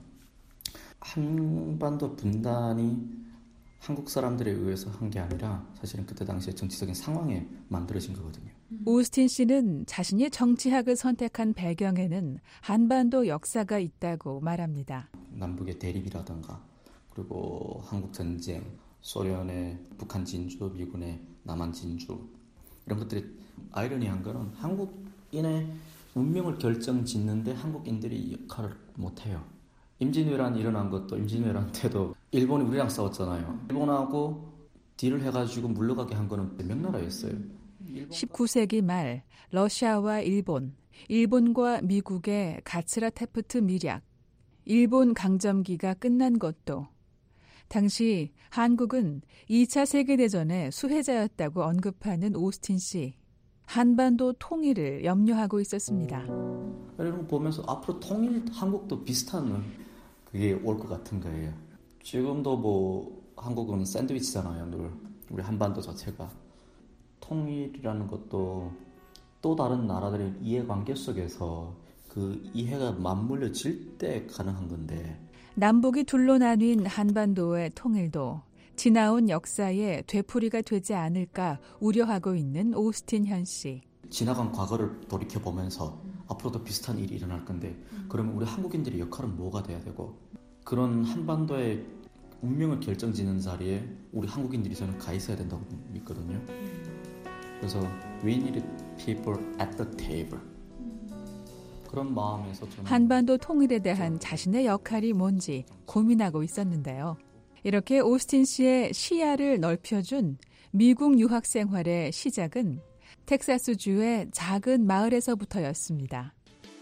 한반도 분단이 한국 사람들에 의해서 한 게 아니라 사실은 그때 당시에 정치적인 상황에 만들어진 거거든요. 오스틴 씨는 자신이 정치학을 선택한 배경에는 한반도 역사가 있다고 말합니다. 남북의 대립이라든가 그리고 한국 전쟁, 소련의 북한 진주, 미군의 남한 진주 이런 것들이 아이러니한 거는 한국인의 운명을 결정짓는데 한국인들이 역할을 못해요. 임진왜란이 일어난 것도 임진왜란 때도 일본이 우리랑 싸웠잖아요. 일본하고 딜을 해가지고 물러가게 한 거는 명나라였어요. 19세기 말 러시아와 일본과 미국의 가츠라 테프트 밀약, 일본 강점기가 끝난 것도 당시 한국은 2차 세계대전의 수혜자였다고 언급하는 오스틴 씨. 한반도 통일을 염려하고 있었습니다. 이런 거 보면서 앞으로 통일 한국도 비슷한 그게 올 것 같은 거예요. 지금도 뭐 한국은 샌드위치잖아요. 우리 한반도 자체가. 통일이라는 것도 또 다른 나라들의 이해관계 속에서 그 이해가 맞물려질 때 가능한 건데 남북이 둘로 나뉜 한반도의 통일도 지나온 역사의 되풀이가 되지 않을까 우려하고 있는 오스틴 현 씨. 지나간 과거를 돌이켜보면서 앞으로도 비슷한 일이 일어날 건데 그러면 우리 한국인들의 역할은 뭐가 돼야 되고 그런 한반도의 운명을 결정짓는 자리에 우리 한국인들이 저는 가 있어야 된다고 믿거든요. 그래서 we need people at the table. 그런 마음에서 저는 한반도 통일에 대한 자신의 역할이 뭔지 고민하고 있었는데요. 이렇게 오스틴 씨의 시야를 넓혀준 미국 유학 생활의 시작은 텍사스주의 작은 마을에서부터였습니다.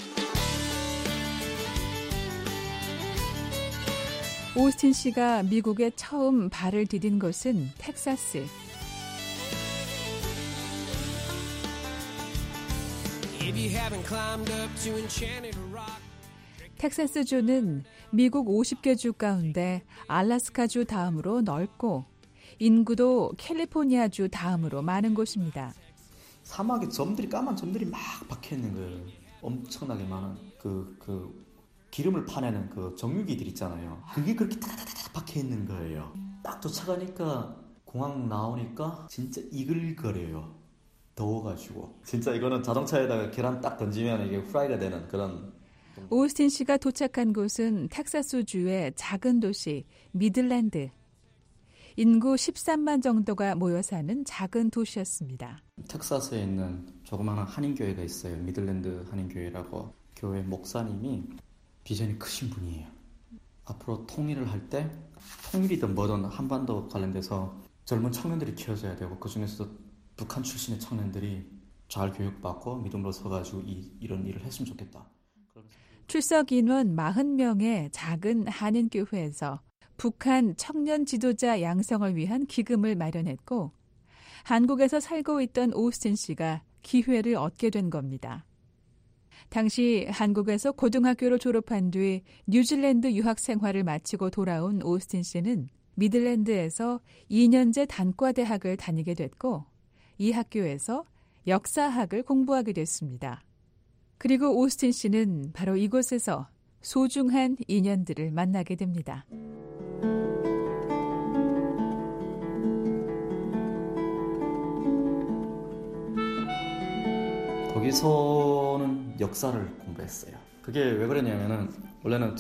오스틴 씨가 미국에 처음 발을 디딘 곳은 텍사스. 텍사스주는 미국 50개 주 가운데 알래스카주 다음으로 넓고 인구도 캘리포니아주 다음으로 많은 곳입니다. 사막에 까만 점들이 막 박혀있는 거예요. 엄청나게 많은 그 기름을 파내는 그 정유기들 있잖아요. 그게 그렇게 다다다다 박혀있는 거예요. 딱 도착하니까 공항 나오니까 진짜 이글거려요. 더워가지고 진짜 이거는 자동차에다가 계란 딱 던지면 이게 프라이가 되는 그런. 오스틴 씨가 도착한 곳은 텍사스주의 작은 도시 미들랜드. 인구 13만 정도가 모여 사는 작은 도시였습니다. 텍사스에 있는 조그마한 한인교회가 있어요. 미들랜드 한인교회라고. 교회 목사님이 비전이 크신 분이에요. 앞으로 통일을 할 때 통일이든 뭐든 한반도 관련돼서 젊은 청년들이 키워져야 되고 그중에서도 북한 출신의 청년들이 잘 교육받고 믿음으로 서가지고 이런 일을 했으면 좋겠다. 출석 인원 40명의 작은 한인교회에서 북한 청년 지도자 양성을 위한 기금을 마련했고 한국에서 살고 있던 오스틴 씨가 기회를 얻게 된 겁니다. 당시 한국에서 고등학교를 졸업한 뒤 뉴질랜드 유학 생활을 마치고 돌아온 오스틴 씨는 미들랜드에서 2년제 단과대학을 다니게 됐고 이 학교에서 역사학을 공부하게 됐습니다. 그리고 오스틴 씨는 바로 이곳에서 소중한 인연들을 만나게 됩니다. 거기서는 역사를 공부했어요. 그게 왜 그러냐면은 원래는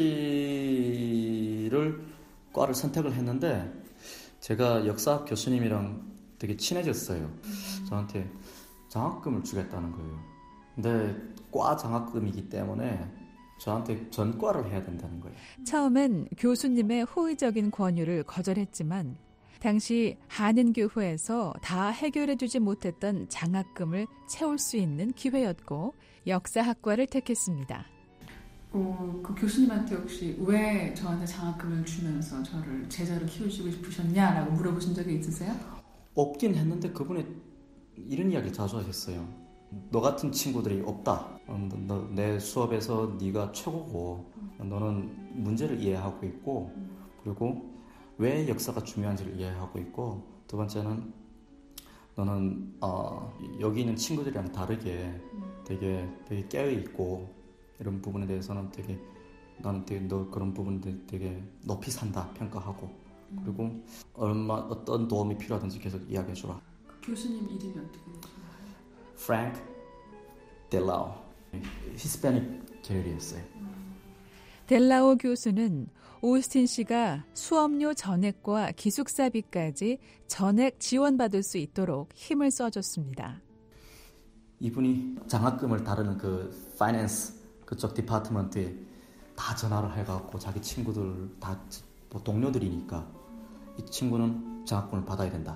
정치를 과를 선택을 했는데 제가 역사학 교수님이랑 되게 친해졌어요. 저한테 장학금을 주겠다는 거예요. 근데 과 장학금이기 때문에 저한테 전과를 해야 된다는 거예요. 처음엔 교수님의 호의적인 권유를 거절했지만 당시 한인교회에서 다 해결해주지 못했던 장학금을 채울 수 있는 기회였고 역사학과를 택했습니다. 그 교수님한테 혹시 왜 저한테 장학금을 주면서 저를 제자로 키워주고 싶으셨냐라고 물어보신 적이 있으세요? 없긴 했는데 그분이 이런 이야기 자주 하셨어요. 너 같은 친구들이 없다. 내 수업에서 네가 최고고 너는 문제를 이해하고 있고 그리고 왜 역사가 중요한지를 이해하고 있고 두 번째는 너는 여기 있는 친구들이랑 다르게 되게 깨어 있고 이런 부분에 대해서는 나는 되게 너 그런 부분들 되게 높이 산다 평가하고 그리고 어떤 도움이 필요하든지 계속 이야기해주라. 그 교수님 이름이 어떻게 되죠? 프랭크 델라오. 히스패닉 계열이었어요. 델라오 교수는 오스틴 씨가 수업료 전액과 기숙사비까지 전액 지원받을 수 있도록 힘을 써줬습니다. 이분이 장학금을 다루는 그 파이낸스 그쪽 디파트먼트에 다 전화를 해갖고 자기 친구들 다 동료들이니까 이 친구는 장학금을 받아야 된다.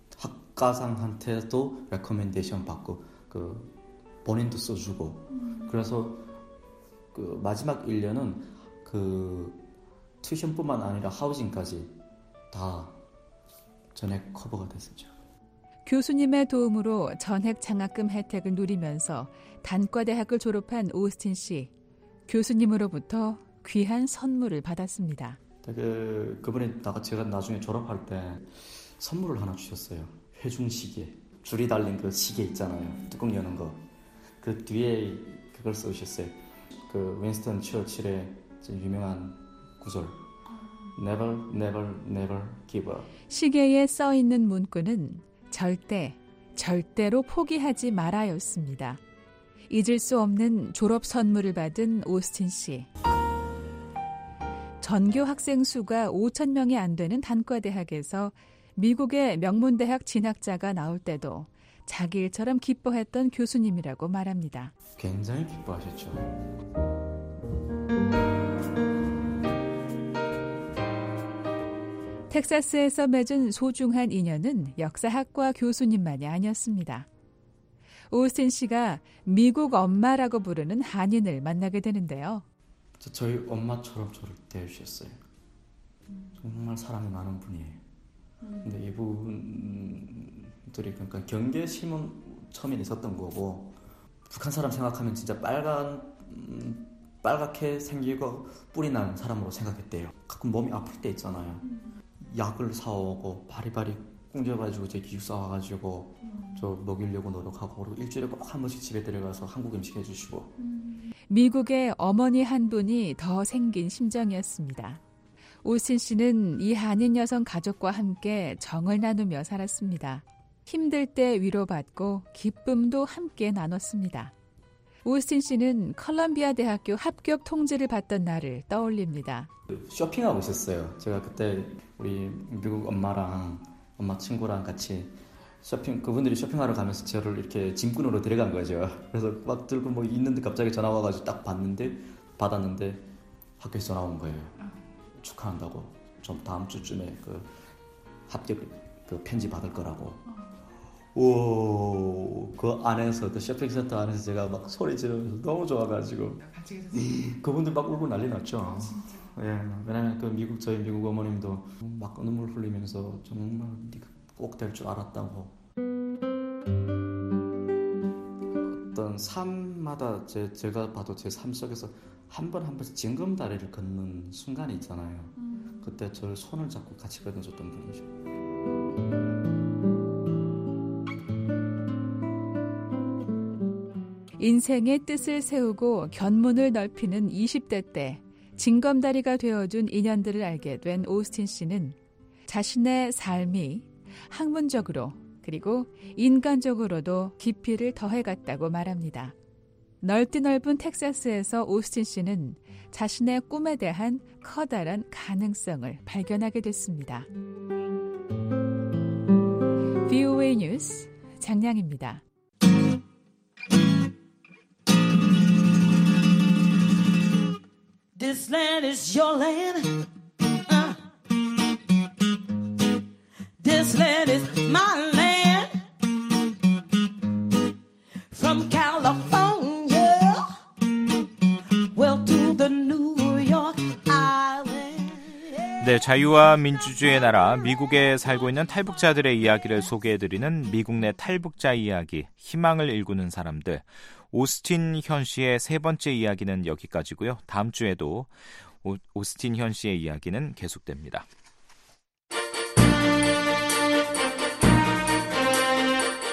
학과장한테도 레코멘데이션 받고 그 본인도 써주고 그래서 그 마지막 1년은 그 튜이션뿐만 아니라 하우징까지 다 전액 커버가 됐었죠. 교수님의 도움으로 전액 장학금 혜택을 누리면서 단과대학을 졸업한 오스틴 씨. 교수님으로부터 귀한 선물을 받았습니다. 그분이 제가 나중에 졸업할 때 선물을 하나 주셨어요. 회중 시계. 줄이 달린 그 시계 있잖아요. 뚜껑 여는 거. 그 뒤에 그걸 써주셨어요. 그 윈스턴 처칠의 유명한 구절. Never, never, never give up. 시계에 써 있는 문구는 절대로 포기하지 말아였습니다. 잊을 수 없는 졸업 선물을 받은 오스틴 씨. 전교 학생 수가 5,000명이 안 되는 단과대학에서 미국의 명문대학 진학자가 나올 때도 자기 일처럼 기뻐했던 교수님이라고 말합니다. 굉장히 기뻐하셨죠. 텍사스에서 맺은 소중한 인연은 역사학과 교수님만이 아니었습니다. 오스틴 씨가 미국 엄마라고 부르는 한인을 만나게 되는데요. 저희 엄마처럼 저를 대해주셨어요. 정말 사랑이 많은 분이에요. 근데 이분들이 그러니까 경계심은 처음에 있었던 거고 북한 사람 생각하면 진짜 빨갛게 생기고 뿔이 난 사람으로 생각했대요. 가끔 몸이 아플 때 있잖아요. 약을 사오고 바리바리 꿍져가지고 제 기숙사 와가지고 저 먹이려고 노력하고 그리고 일주일에 꼭 한 번씩 집에 데려가서 한국 음식 해주시고. 미국의 어머니 한 분이 더 생긴 심정이었습니다. 오스틴 씨는 이 한인 여성 가족과 함께 정을 나누며 살았습니다. 힘들 때 위로받고 기쁨도 함께 나눴습니다. 오스틴 씨는 컬럼비아 대학교 합격 통지를 받던 날을 떠올립니다. 쇼핑하고 있었어요. 제가 그때 우리 미국 엄마 친구랑 같이 그분들이 쇼핑하러 가면서 저를 이렇게 짐꾼으로 데려간 거죠. 그래서 막 들고 뭐 있는데 갑자기 전화 와가지고 딱 받았는데 학교에서 전화 온 거예요. 축하한다고. 좀 다음 주쯤에 그 합격 그 편지 받을 거라고. 오, 그 안에서 그 쇼핑센터 안에서 제가 막 소리 지르면서 너무 좋아가지고 그분들 막 울고 난리 났죠. 예, 왜냐면 저희 미국 어머님도 막 눈물 흘리면서 정말 네가 꼭 될 줄 알았다고. 어떤 삶마다 제가 봐도 제 삶 속에서 한 번씩 징검다리를 걷는 순간이 있잖아요. 그때 저를 손을 잡고 같이 걷어줬던 분이죠. 인생의 뜻을 세우고 견문을 넓히는 20대 때 징검다리가 되어준 인연들을 알게 된 오스틴 씨는 자신의 삶이 학문적으로 그리고 인간적으로도 깊이를 더해갔다고 말합니다. 넓디 넓은 텍사스에서 오스틴 씨는 자신의 꿈에 대한 커다란 가능성을 발견하게 됐습니다. VOA 뉴스 장량입니다. This land is your land. This land is my land. From California, well to the New York Island. 네, 자유와 민주주의의 나라 미국에 살고 있는 탈북자들의 이야기를 소개해드리는 미국 내 탈북자 이야기, 희망을 일구는 사람들. 오스틴 현 씨의 세 번째 이야기는 여기까지고요. 다음 주에도 오스틴 현 씨의 이야기는 계속됩니다.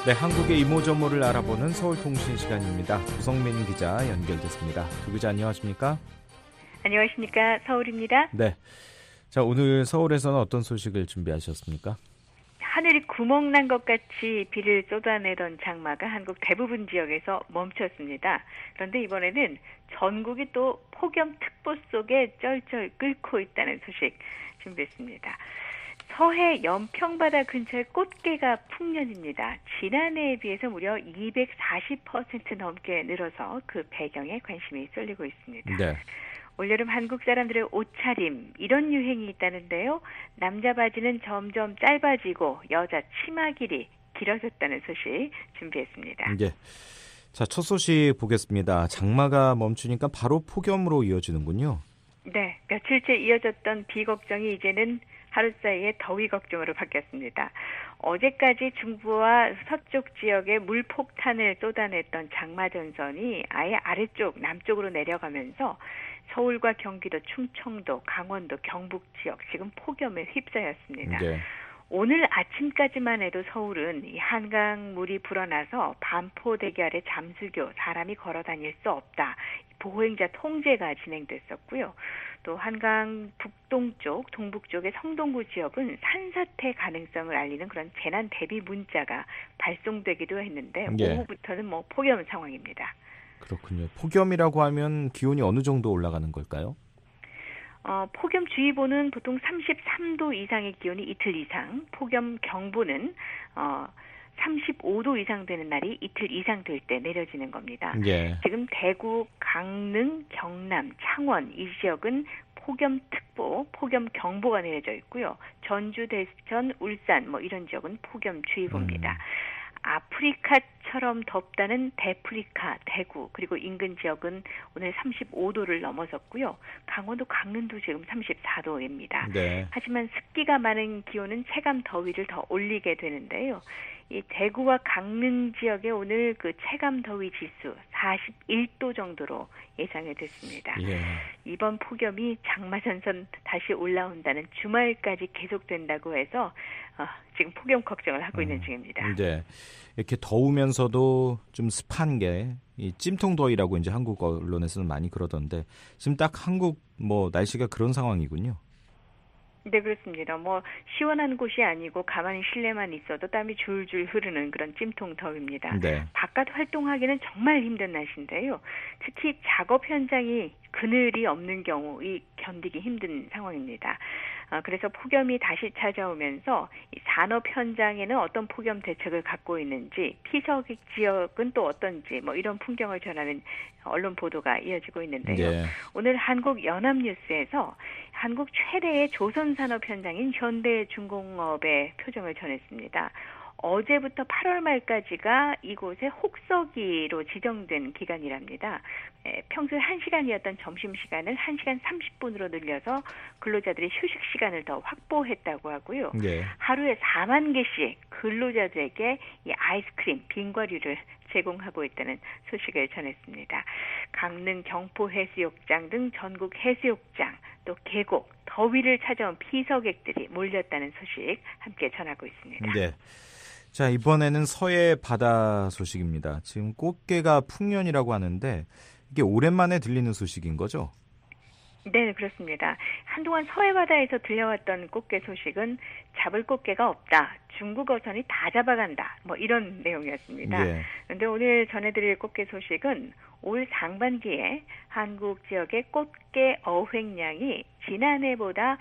네, 한국의 이모저모를 알아보는 서울통신 시간입니다. 구성민 기자 연결됐습니다. 두 기자 안녕하십니까? 안녕하십니까? 서울입니다. 네. 자, 오늘 서울에서는 어떤 소식을 준비하셨습니까? 하늘이 구멍난 것 같이 비를 쏟아내던 장마가 한국 대부분 지역에서 멈췄습니다. 그런데 이번에는 전국이 또 폭염특보 속에 쩔쩔 끓고 있다는 소식 준비했습니다. 서해 연평바다 근처의 꽃게가 풍년입니다. 지난해에 비해서 무려 240% 넘게 늘어서 그 배경에 관심이 쏠리고 있습니다. 네. 올여름 한국 사람들의 옷차림 이런 유행이 있다는데요. 남자 바지는 점점 짧아지고 여자 치마 길이 길어졌다는 소식 준비했습니다. 네. 자, 첫 소식 보겠습니다. 장마가 멈추니까 바로 폭염으로 이어지는군요. 네, 며칠째 이어졌던 비 걱정이 이제는 하루 사이에 더위 걱정으로 바뀌었습니다. 어제까지 중부와 서쪽 지역에 물폭탄을 쏟아냈던 장마 전선이 아예 아래쪽 남쪽으로 내려가면서 서울과 경기도, 충청도, 강원도, 경북 지역 지금 폭염에 휩싸였습니다. 네. 오늘 아침까지만 해도 서울은 이 한강물이 불어나서 반포대교 아래 잠수교, 사람이 걸어 다닐 수 없다. 보호행자 통제가 진행됐었고요. 또 한강 북동쪽, 동북 쪽의 성동구 지역은 산사태 가능성을 알리는 그런 재난 대비 문자가 발송되기도 했는데 예. 오후부터는 폭염 상황입니다. 그렇군요. 폭염이라고 하면 기온이 어느 정도 올라가는 걸까요? 폭염주의보는 보통 33도 이상의 기온이 이틀 이상, 폭염경보는 35도 이상 되는 날이 이틀 이상 될 때 내려지는 겁니다. 예. 지금 대구, 강릉, 경남, 창원 이 지역은 폭염특보, 폭염경보가 내려져 있고요. 전주, 대전, 울산 이런 지역은 폭염주의보입니다. 아프리카처럼 덥다는 데프리카, 대구 그리고 인근 지역은 오늘 35도를 넘어섰고요. 강원도, 강릉도 지금 34도입니다. 네. 하지만 습기가 많은 기온은 체감 더위를 더 올리게 되는데요. 이 대구와 강릉 지역에 오늘 그 체감 더위 지수 41도 정도로 예상이 됐습니다. 예. 이번 폭염이 장마 전선 다시 올라온다는 주말까지 계속된다고 해서 지금 폭염 걱정을 하고 있는 중입니다. 네. 이렇게 더우면서도 좀 습한 게 이 찜통 더위라고 이제 한국 언론에서는 많이 그러던데 지금 딱 한국 날씨가 그런 상황이군요. 네, 그렇습니다. 시원한 곳이 아니고 가만히 실내만 있어도 땀이 줄줄 흐르는 그런 찜통 더위입니다. 네. 바깥 활동하기는 정말 힘든 날씨인데요. 특히 작업 현장이 그늘이 없는 경우 견디기 힘든 상황입니다. 그래서 폭염이 다시 찾아오면서 이 산업 현장에는 어떤 폭염 대책을 갖고 있는지, 피서 지역은 또 어떤지 이런 풍경을 전하는 언론 보도가 이어지고 있는데요. 네. 오늘 한국 연합뉴스에서 한국 최대의 조선산업 현장인 현대중공업의 표정을 전했습니다. 어제부터 8월 말까지가 이곳의 혹서기로 지정된 기간이랍니다. 평소 1시간이었던 점심시간을 1시간 30분으로 늘려서 근로자들의 휴식 시간을 더 확보했다고 하고요. 네. 하루에 4만 개씩 근로자들에게 이 아이스크림, 빙과류를 제공하고 있다는 소식을 전했습니다. 강릉 경포해수욕장 등 전국 해수욕장, 또 계곡, 더위를 찾아온 피서객들이 몰렸다는 소식 함께 전하고 있습니다. 네. 자, 이번에는 서해 바다 소식입니다. 지금 꽃게가 풍년이라고 하는데 이게 오랜만에 들리는 소식인 거죠? 네, 그렇습니다. 한동안 서해 바다에서 들려왔던 꽃게 소식은 잡을 꽃게가 없다. 중국 어선이 다 잡아간다. 이런 내용이었습니다. 예. 그런데 오늘 전해드릴 꽃게 소식은 올 상반기에 한국 지역의 꽃게 어획량이 지난해보다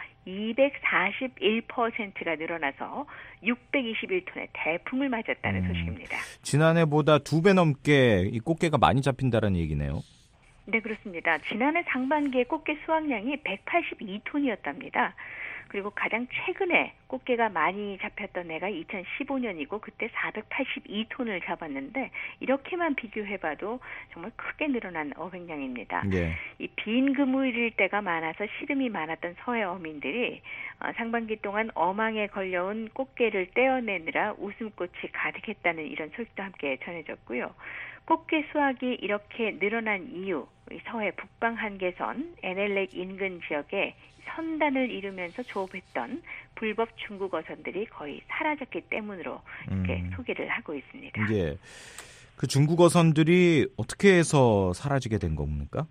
241%가 늘어나서 621톤의 대풍을 맞았다는 소식입니다. 지난해보다 2배 넘게 이 꽃게가 많이 잡힌다는 얘기네요. 네, 그렇습니다. 지난해 상반기에 꽃게 수확량이 182톤이었답니다. 그리고 가장 최근에 꽃게가 많이 잡혔던 해가 2015년이고 그때 482톤을 잡았는데 이렇게만 비교해봐도 정말 크게 늘어난 어획량입니다. 네. 이 빈 그물일 때가 많아서 시름이 많았던 서해 어민들이 상반기 동안 어망에 걸려온 꽃게를 떼어내느라 웃음꽃이 가득했다는 이런 소식도 함께 전해졌고요. 꽃게 수확이 이렇게 늘어난 이유, 서해 북방 한계선, NLL 인근 지역에 선단을 이루면서 조업했던 불법 중국 어선들이 거의 사라졌기 때문으로 이렇게 소개를 하고 있습니다. 예. 그 중국 어선들이 어떻게 해서 사라지게 된 겁니까?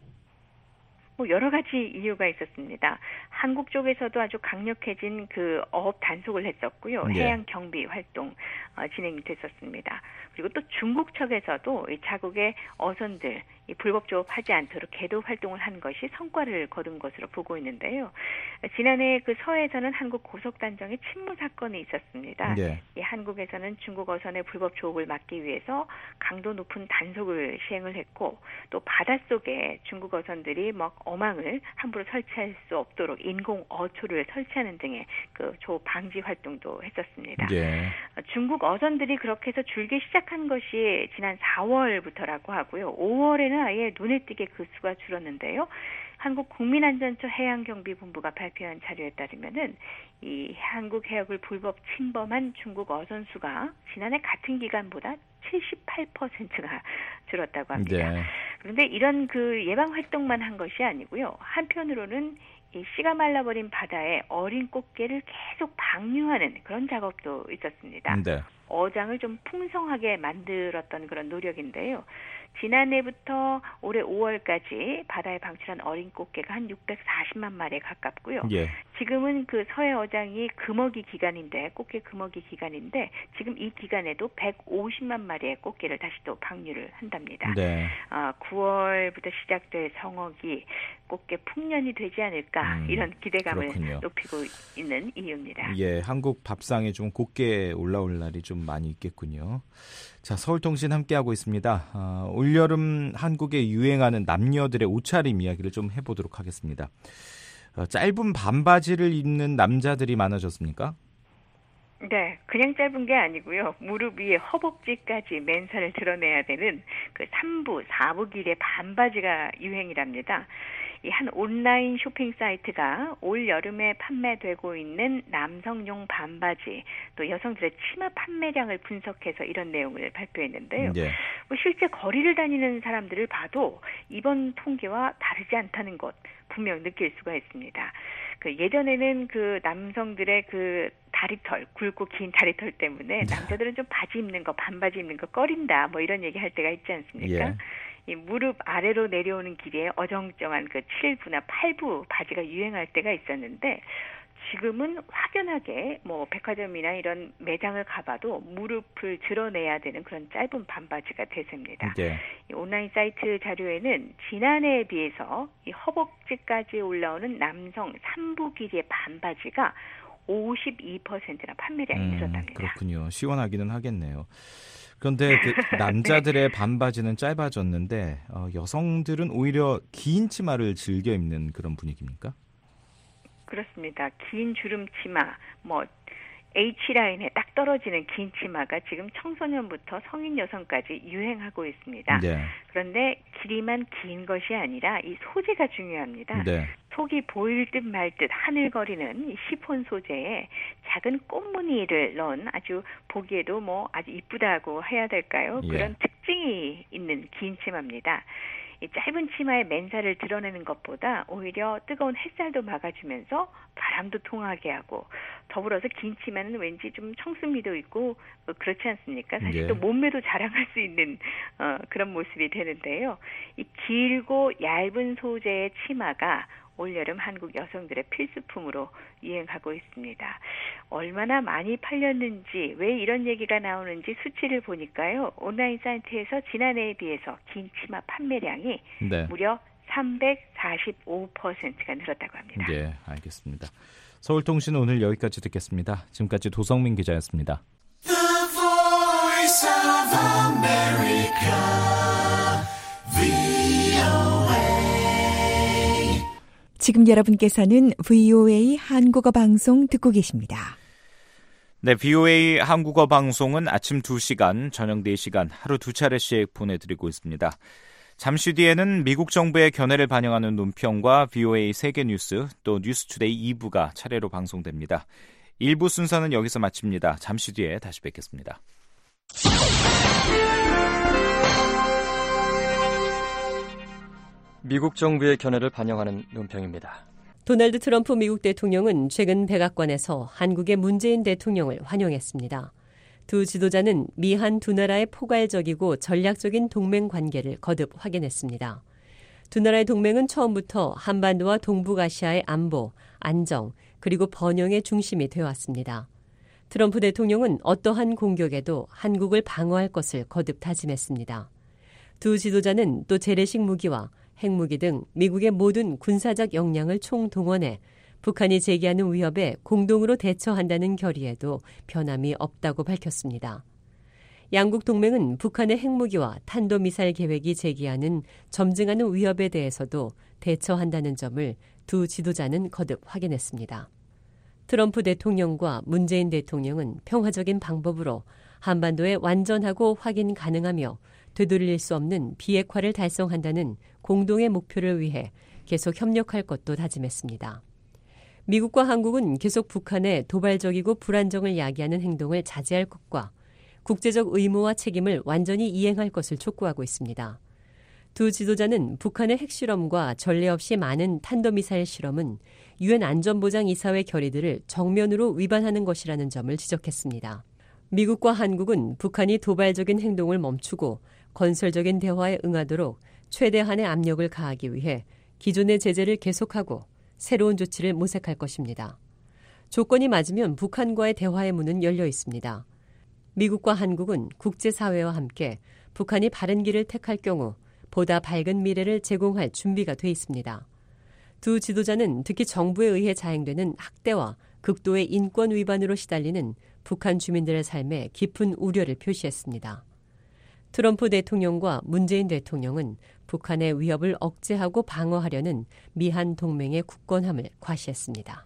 여러 가지 이유가 있었습니다. 한국 쪽에서도 아주 강력해진 그 어업 단속을 했었고요. 네. 해양 경비 활동 진행이 됐었습니다. 그리고 또 중국 측에서도 이 자국의 어선들 이 불법 조업하지 않도록 계도 활동을 한 것이 성과를 거둔 것으로 보고 있는데요. 지난해 그 서해에서는 한국 고속단정의 침몰 사건이 있었습니다. 네. 이 한국에서는 중국 어선의 불법 조업을 막기 위해서 강도 높은 단속을 시행을 했고 또 바닷속에 중국 어선들이 막 어망을 함부로 설치할 수 없도록 인공 어초를 설치하는 등의 그 조업 방지 활동도 했었습니다. 예. 중국 어선들이 그렇게 해서 줄기 시작한 것이 지난 4월부터라고 하고요. 5월에는 아예 눈에 띄게 그 수가 줄었는데요. 한국국민안전처 해양경비본부가 발표한 자료에 따르면은 이 한국 해역을 불법 침범한 중국 어선 수가 지난해 같은 기간보다 78%가 줄었다고 합니다. 네. 그런데 이런 그 예방 활동만 한 것이 아니고요. 한편으로는 이 씨가 말라버린 바다에 어린 꽃게를 계속 방류하는 그런 작업도 있었습니다. 네. 어장을 좀 풍성하게 만들었던 그런 노력인데요. 지난해부터 올해 5월까지 바다에 방출한 어린 꽃게가 한 640만 마리에 가깝고요. 예. 지금은 그 서해 어장이 금어기 기간인데 꽃게 금어기 기간인데 지금 이 기간에도 150만 마리의 꽃게를 다시 또 방류를 한답니다. 네. 9월부터 시작될 성어기 꽃게 풍년이 되지 않을까 이런 기대감을 그렇군요. 높이고 있는 이유입니다. 예, 한국 밥상에 좀 곱게 올라올 날이 좀 많이 있겠군요. 자, 서울통신 함께하고 있습니다. 올여름 한국에 유행하는 남녀들의 옷차림 이야기를 좀 해보도록 하겠습니다. 짧은 반바지를 입는 남자들이 많아졌습니까? 네, 그냥 짧은 게 아니고요. 무릎 위에 허벅지까지 맨살을 드러내야 되는 그 3부, 4부 길이의 반바지가 유행이랍니다. 이 한 온라인 쇼핑 사이트가 올 여름에 판매되고 있는 남성용 반바지 또 여성들의 치마 판매량을 분석해서 이런 내용을 발표했는데요. 네. 실제 거리를 다니는 사람들을 봐도 이번 통계와 다르지 않다는 것 분명 느낄 수가 있습니다. 그 예전에는 그 남성들의 그 다리털, 굵고 긴 다리털 때문에 남자들은 좀 바지 입는 거, 반바지 입는 거 꺼린다, 뭐 이런 얘기 할 때가 있지 않습니까? 예. 이 무릎 아래로 내려오는 길이에 어정쩡한 그 7부나 8부 바지가 유행할 때가 있었는데 지금은 확연하게 뭐 백화점이나 이런 매장을 가봐도 무릎을 드러내야 되는 그런 짧은 반바지가 대세입니다. 네. 이 온라인 사이트 자료에는 지난해에 비해서 이 허벅지까지 올라오는 남성 3부 길이의 반바지가 52%나 판매량이 늘었답니다. 그렇군요. 시원하기는 하겠네요. 그런데 그 남자들의 반바지는 짧아졌는데 여성들은 오히려 긴 치마를 즐겨 입는 그런 분위기입니까? 그렇습니다. 긴 주름 치마, 뭐 H라인에 딱 떨어지는 긴 치마가 지금 청소년부터 성인 여성까지 유행하고 있습니다. 네. 그런데 길이만 긴 것이 아니라 이 소재가 중요합니다. 네. 속이 보일 듯 말 듯 하늘거리는 이 시폰 소재에 작은 꽃무늬를 넣은 아주 보기에도 뭐 아주 이쁘다고 해야 될까요? 예. 그런 특징이 있는 긴 치마입니다. 이 짧은 치마에 맨살을 드러내는 것보다 오히려 뜨거운 햇살도 막아주면서 바람도 통하게 하고 더불어서 긴 치마는 왠지 좀 청순미도 있고 그렇지 않습니까? 사실 예. 또 몸매도 자랑할 수 있는 그런 모습이 되는데요. 이 길고 얇은 소재의 치마가 올여름 한국 여성들의 필수품으로 유행하고 있습니다. 얼마나 많이 팔렸는지 왜 이런 얘기가 나오는지 수치를 보니까요. 온라인 사이트에서 지난해에 비해서 긴 치마 판매량이 네. 무려 345%가 늘었다고 합니다. 네, 알겠습니다. 서울통신 오늘 여기까지 듣겠습니다. 지금까지 도성민 기자였습니다. The Voice of America, VOA. 지금 여러분께서는 VOA 한국어 방송 듣고 계십니다. 네, VOA 한국어 방송은 아침 2시간, 저녁 4시간 하루 2차례씩 보내드리고 있습니다. 잠시 뒤에는 미국 정부의 견해를 반영하는 논평과 VOA 세계뉴스 또 뉴스투데이 2부가 차례로 방송됩니다. 1부 순서는 여기서 마칩니다. 잠시 뒤에 다시 뵙겠습니다. 미국 정부의 견해를 반영하는 논평입니다. 도널드 트럼프 미국 대통령은 최근 백악관에서 한국의 문재인 대통령을 환영했습니다. 두 지도자는 미한 두 나라의 포괄적이고 전략적인 동맹 관계를 거듭 확인했습니다. 두 나라의 동맹은 처음부터 한반도와 동북아시아의 안보, 안정, 그리고 번영의 중심이 되어왔습니다. 트럼프 대통령은 어떠한 공격에도 한국을 방어할 것을 거듭 다짐했습니다. 두 지도자는 또 재래식 무기와 핵무기 등 미국의 모든 군사적 역량을 총동원해 북한이 제기하는 위협에 공동으로 대처한다는 결의에도 변함이 없다고 밝혔습니다. 양국 동맹은 북한의 핵무기와 탄도미사일 계획이 제기하는 점증하는 위협에 대해서도 대처한다는 점을 두 지도자는 거듭 확인했습니다. 트럼프 대통령과 문재인 대통령은 평화적인 방법으로 한반도에 완전하고 확인 가능하며 되돌릴 수 없는 비핵화를 달성한다는 공동의 목표를 위해 계속 협력할 것도 다짐했습니다. 미국과 한국은 계속 북한의 도발적이고 불안정을 야기하는 행동을 자제할 것과 국제적 의무와 책임을 완전히 이행할 것을 촉구하고 있습니다. 두 지도자는 북한의 핵실험과 전례 없이 많은 탄도미사일 실험은 유엔 안전보장이사회 결의들을 정면으로 위반하는 것이라는 점을 지적했습니다. 미국과 한국은 북한이 도발적인 행동을 멈추고 건설적인 대화에 응하도록 최대한의 압력을 가하기 위해 기존의 제재를 계속하고 새로운 조치를 모색할 것입니다. 조건이 맞으면 북한과의 대화의 문은 열려 있습니다. 미국과 한국은 국제사회와 함께 북한이 바른 길을 택할 경우 보다 밝은 미래를 제공할 준비가 돼 있습니다. 두 지도자는 특히 정부에 의해 자행되는 학대와 극도의 인권 위반으로 시달리는 북한 주민들의 삶에 깊은 우려를 표시했습니다. 트럼프 대통령과 문재인 대통령은 북한의 위협을 억제하고 방어하려는 미한 동맹의 굳건함을 과시했습니다.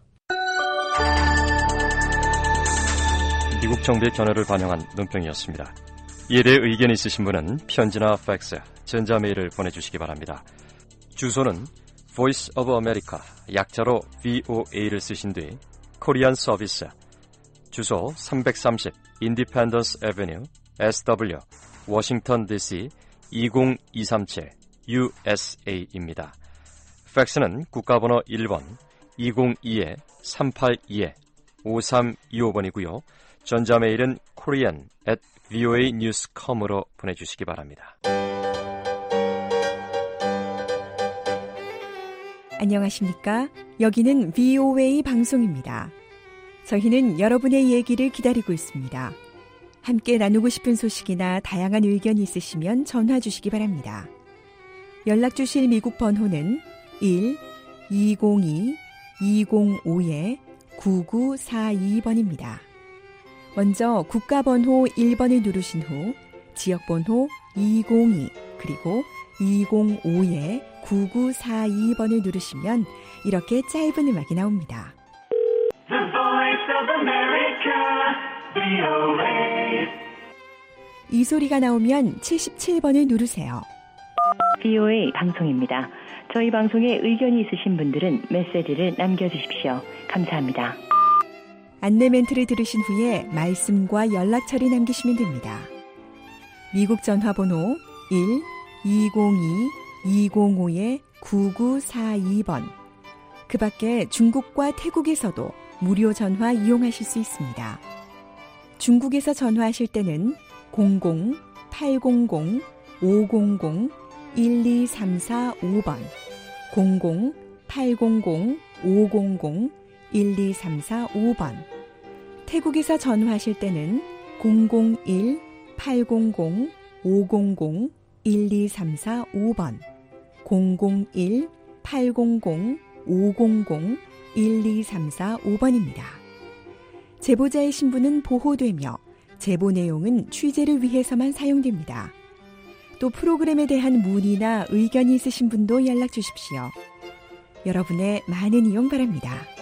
미국 정부의 견해를 반영한 논평이었습니다. 이에 대해 의견이 있으신 분은 편지나 팩스, 전자메일을 보내주시기 바랍니다. 주소는 Voice of America, 약자로 VOA를 쓰신 뒤 코리안 서비스, 주소 330 Independence Avenue, SW, 워싱턴 DC 20237 USA입니다. 팩스는 국가번호 1번 202-382-5325번이고요. 전자메일은 korean@voanews.com으로 보내주시기 바랍니다. 안녕하십니까? 여기는 VOA 방송입니다. 저희는 여러분의 얘기를 기다리고 있습니다. 함께 나누고 싶은 소식이나 다양한 의견이 있으시면 전화 주시기 바랍니다. 연락 주실 미국 번호는 1-202-205-9942번입니다. 먼저 국가번호 1번을 누르신 후 지역번호 202 그리고 205-9942번을 누르시면 이렇게 짧은 음악이 나옵니다. The Voice of America, VOA. 이 소리가 나오면 77번을 누르세요. VOA 방송입니다. 저희 방송에 의견이 있으신 분들은 메시지를 남겨주십시오. 감사합니다. 안내 멘트를 들으신 후에 말씀과 연락처를 남기시면 됩니다. 미국 전화번호 1-202-205-9942번. 그 밖에 중국과 태국에서도 무료 전화 이용하실 수 있습니다. 중국에서 전화하실 때는 00-800-500-1234-5번 00-800-500-1234-5번 태국에서 전화하실 때는 001-800-500-1234-5번 001-800-500-1234-5번입니다. 제보자의 신분은 보호되며 제보 내용은 취재를 위해서만 사용됩니다. 또 프로그램에 대한 문의나 의견이 있으신 분도 연락 주십시오. 여러분의 많은 이용 바랍니다.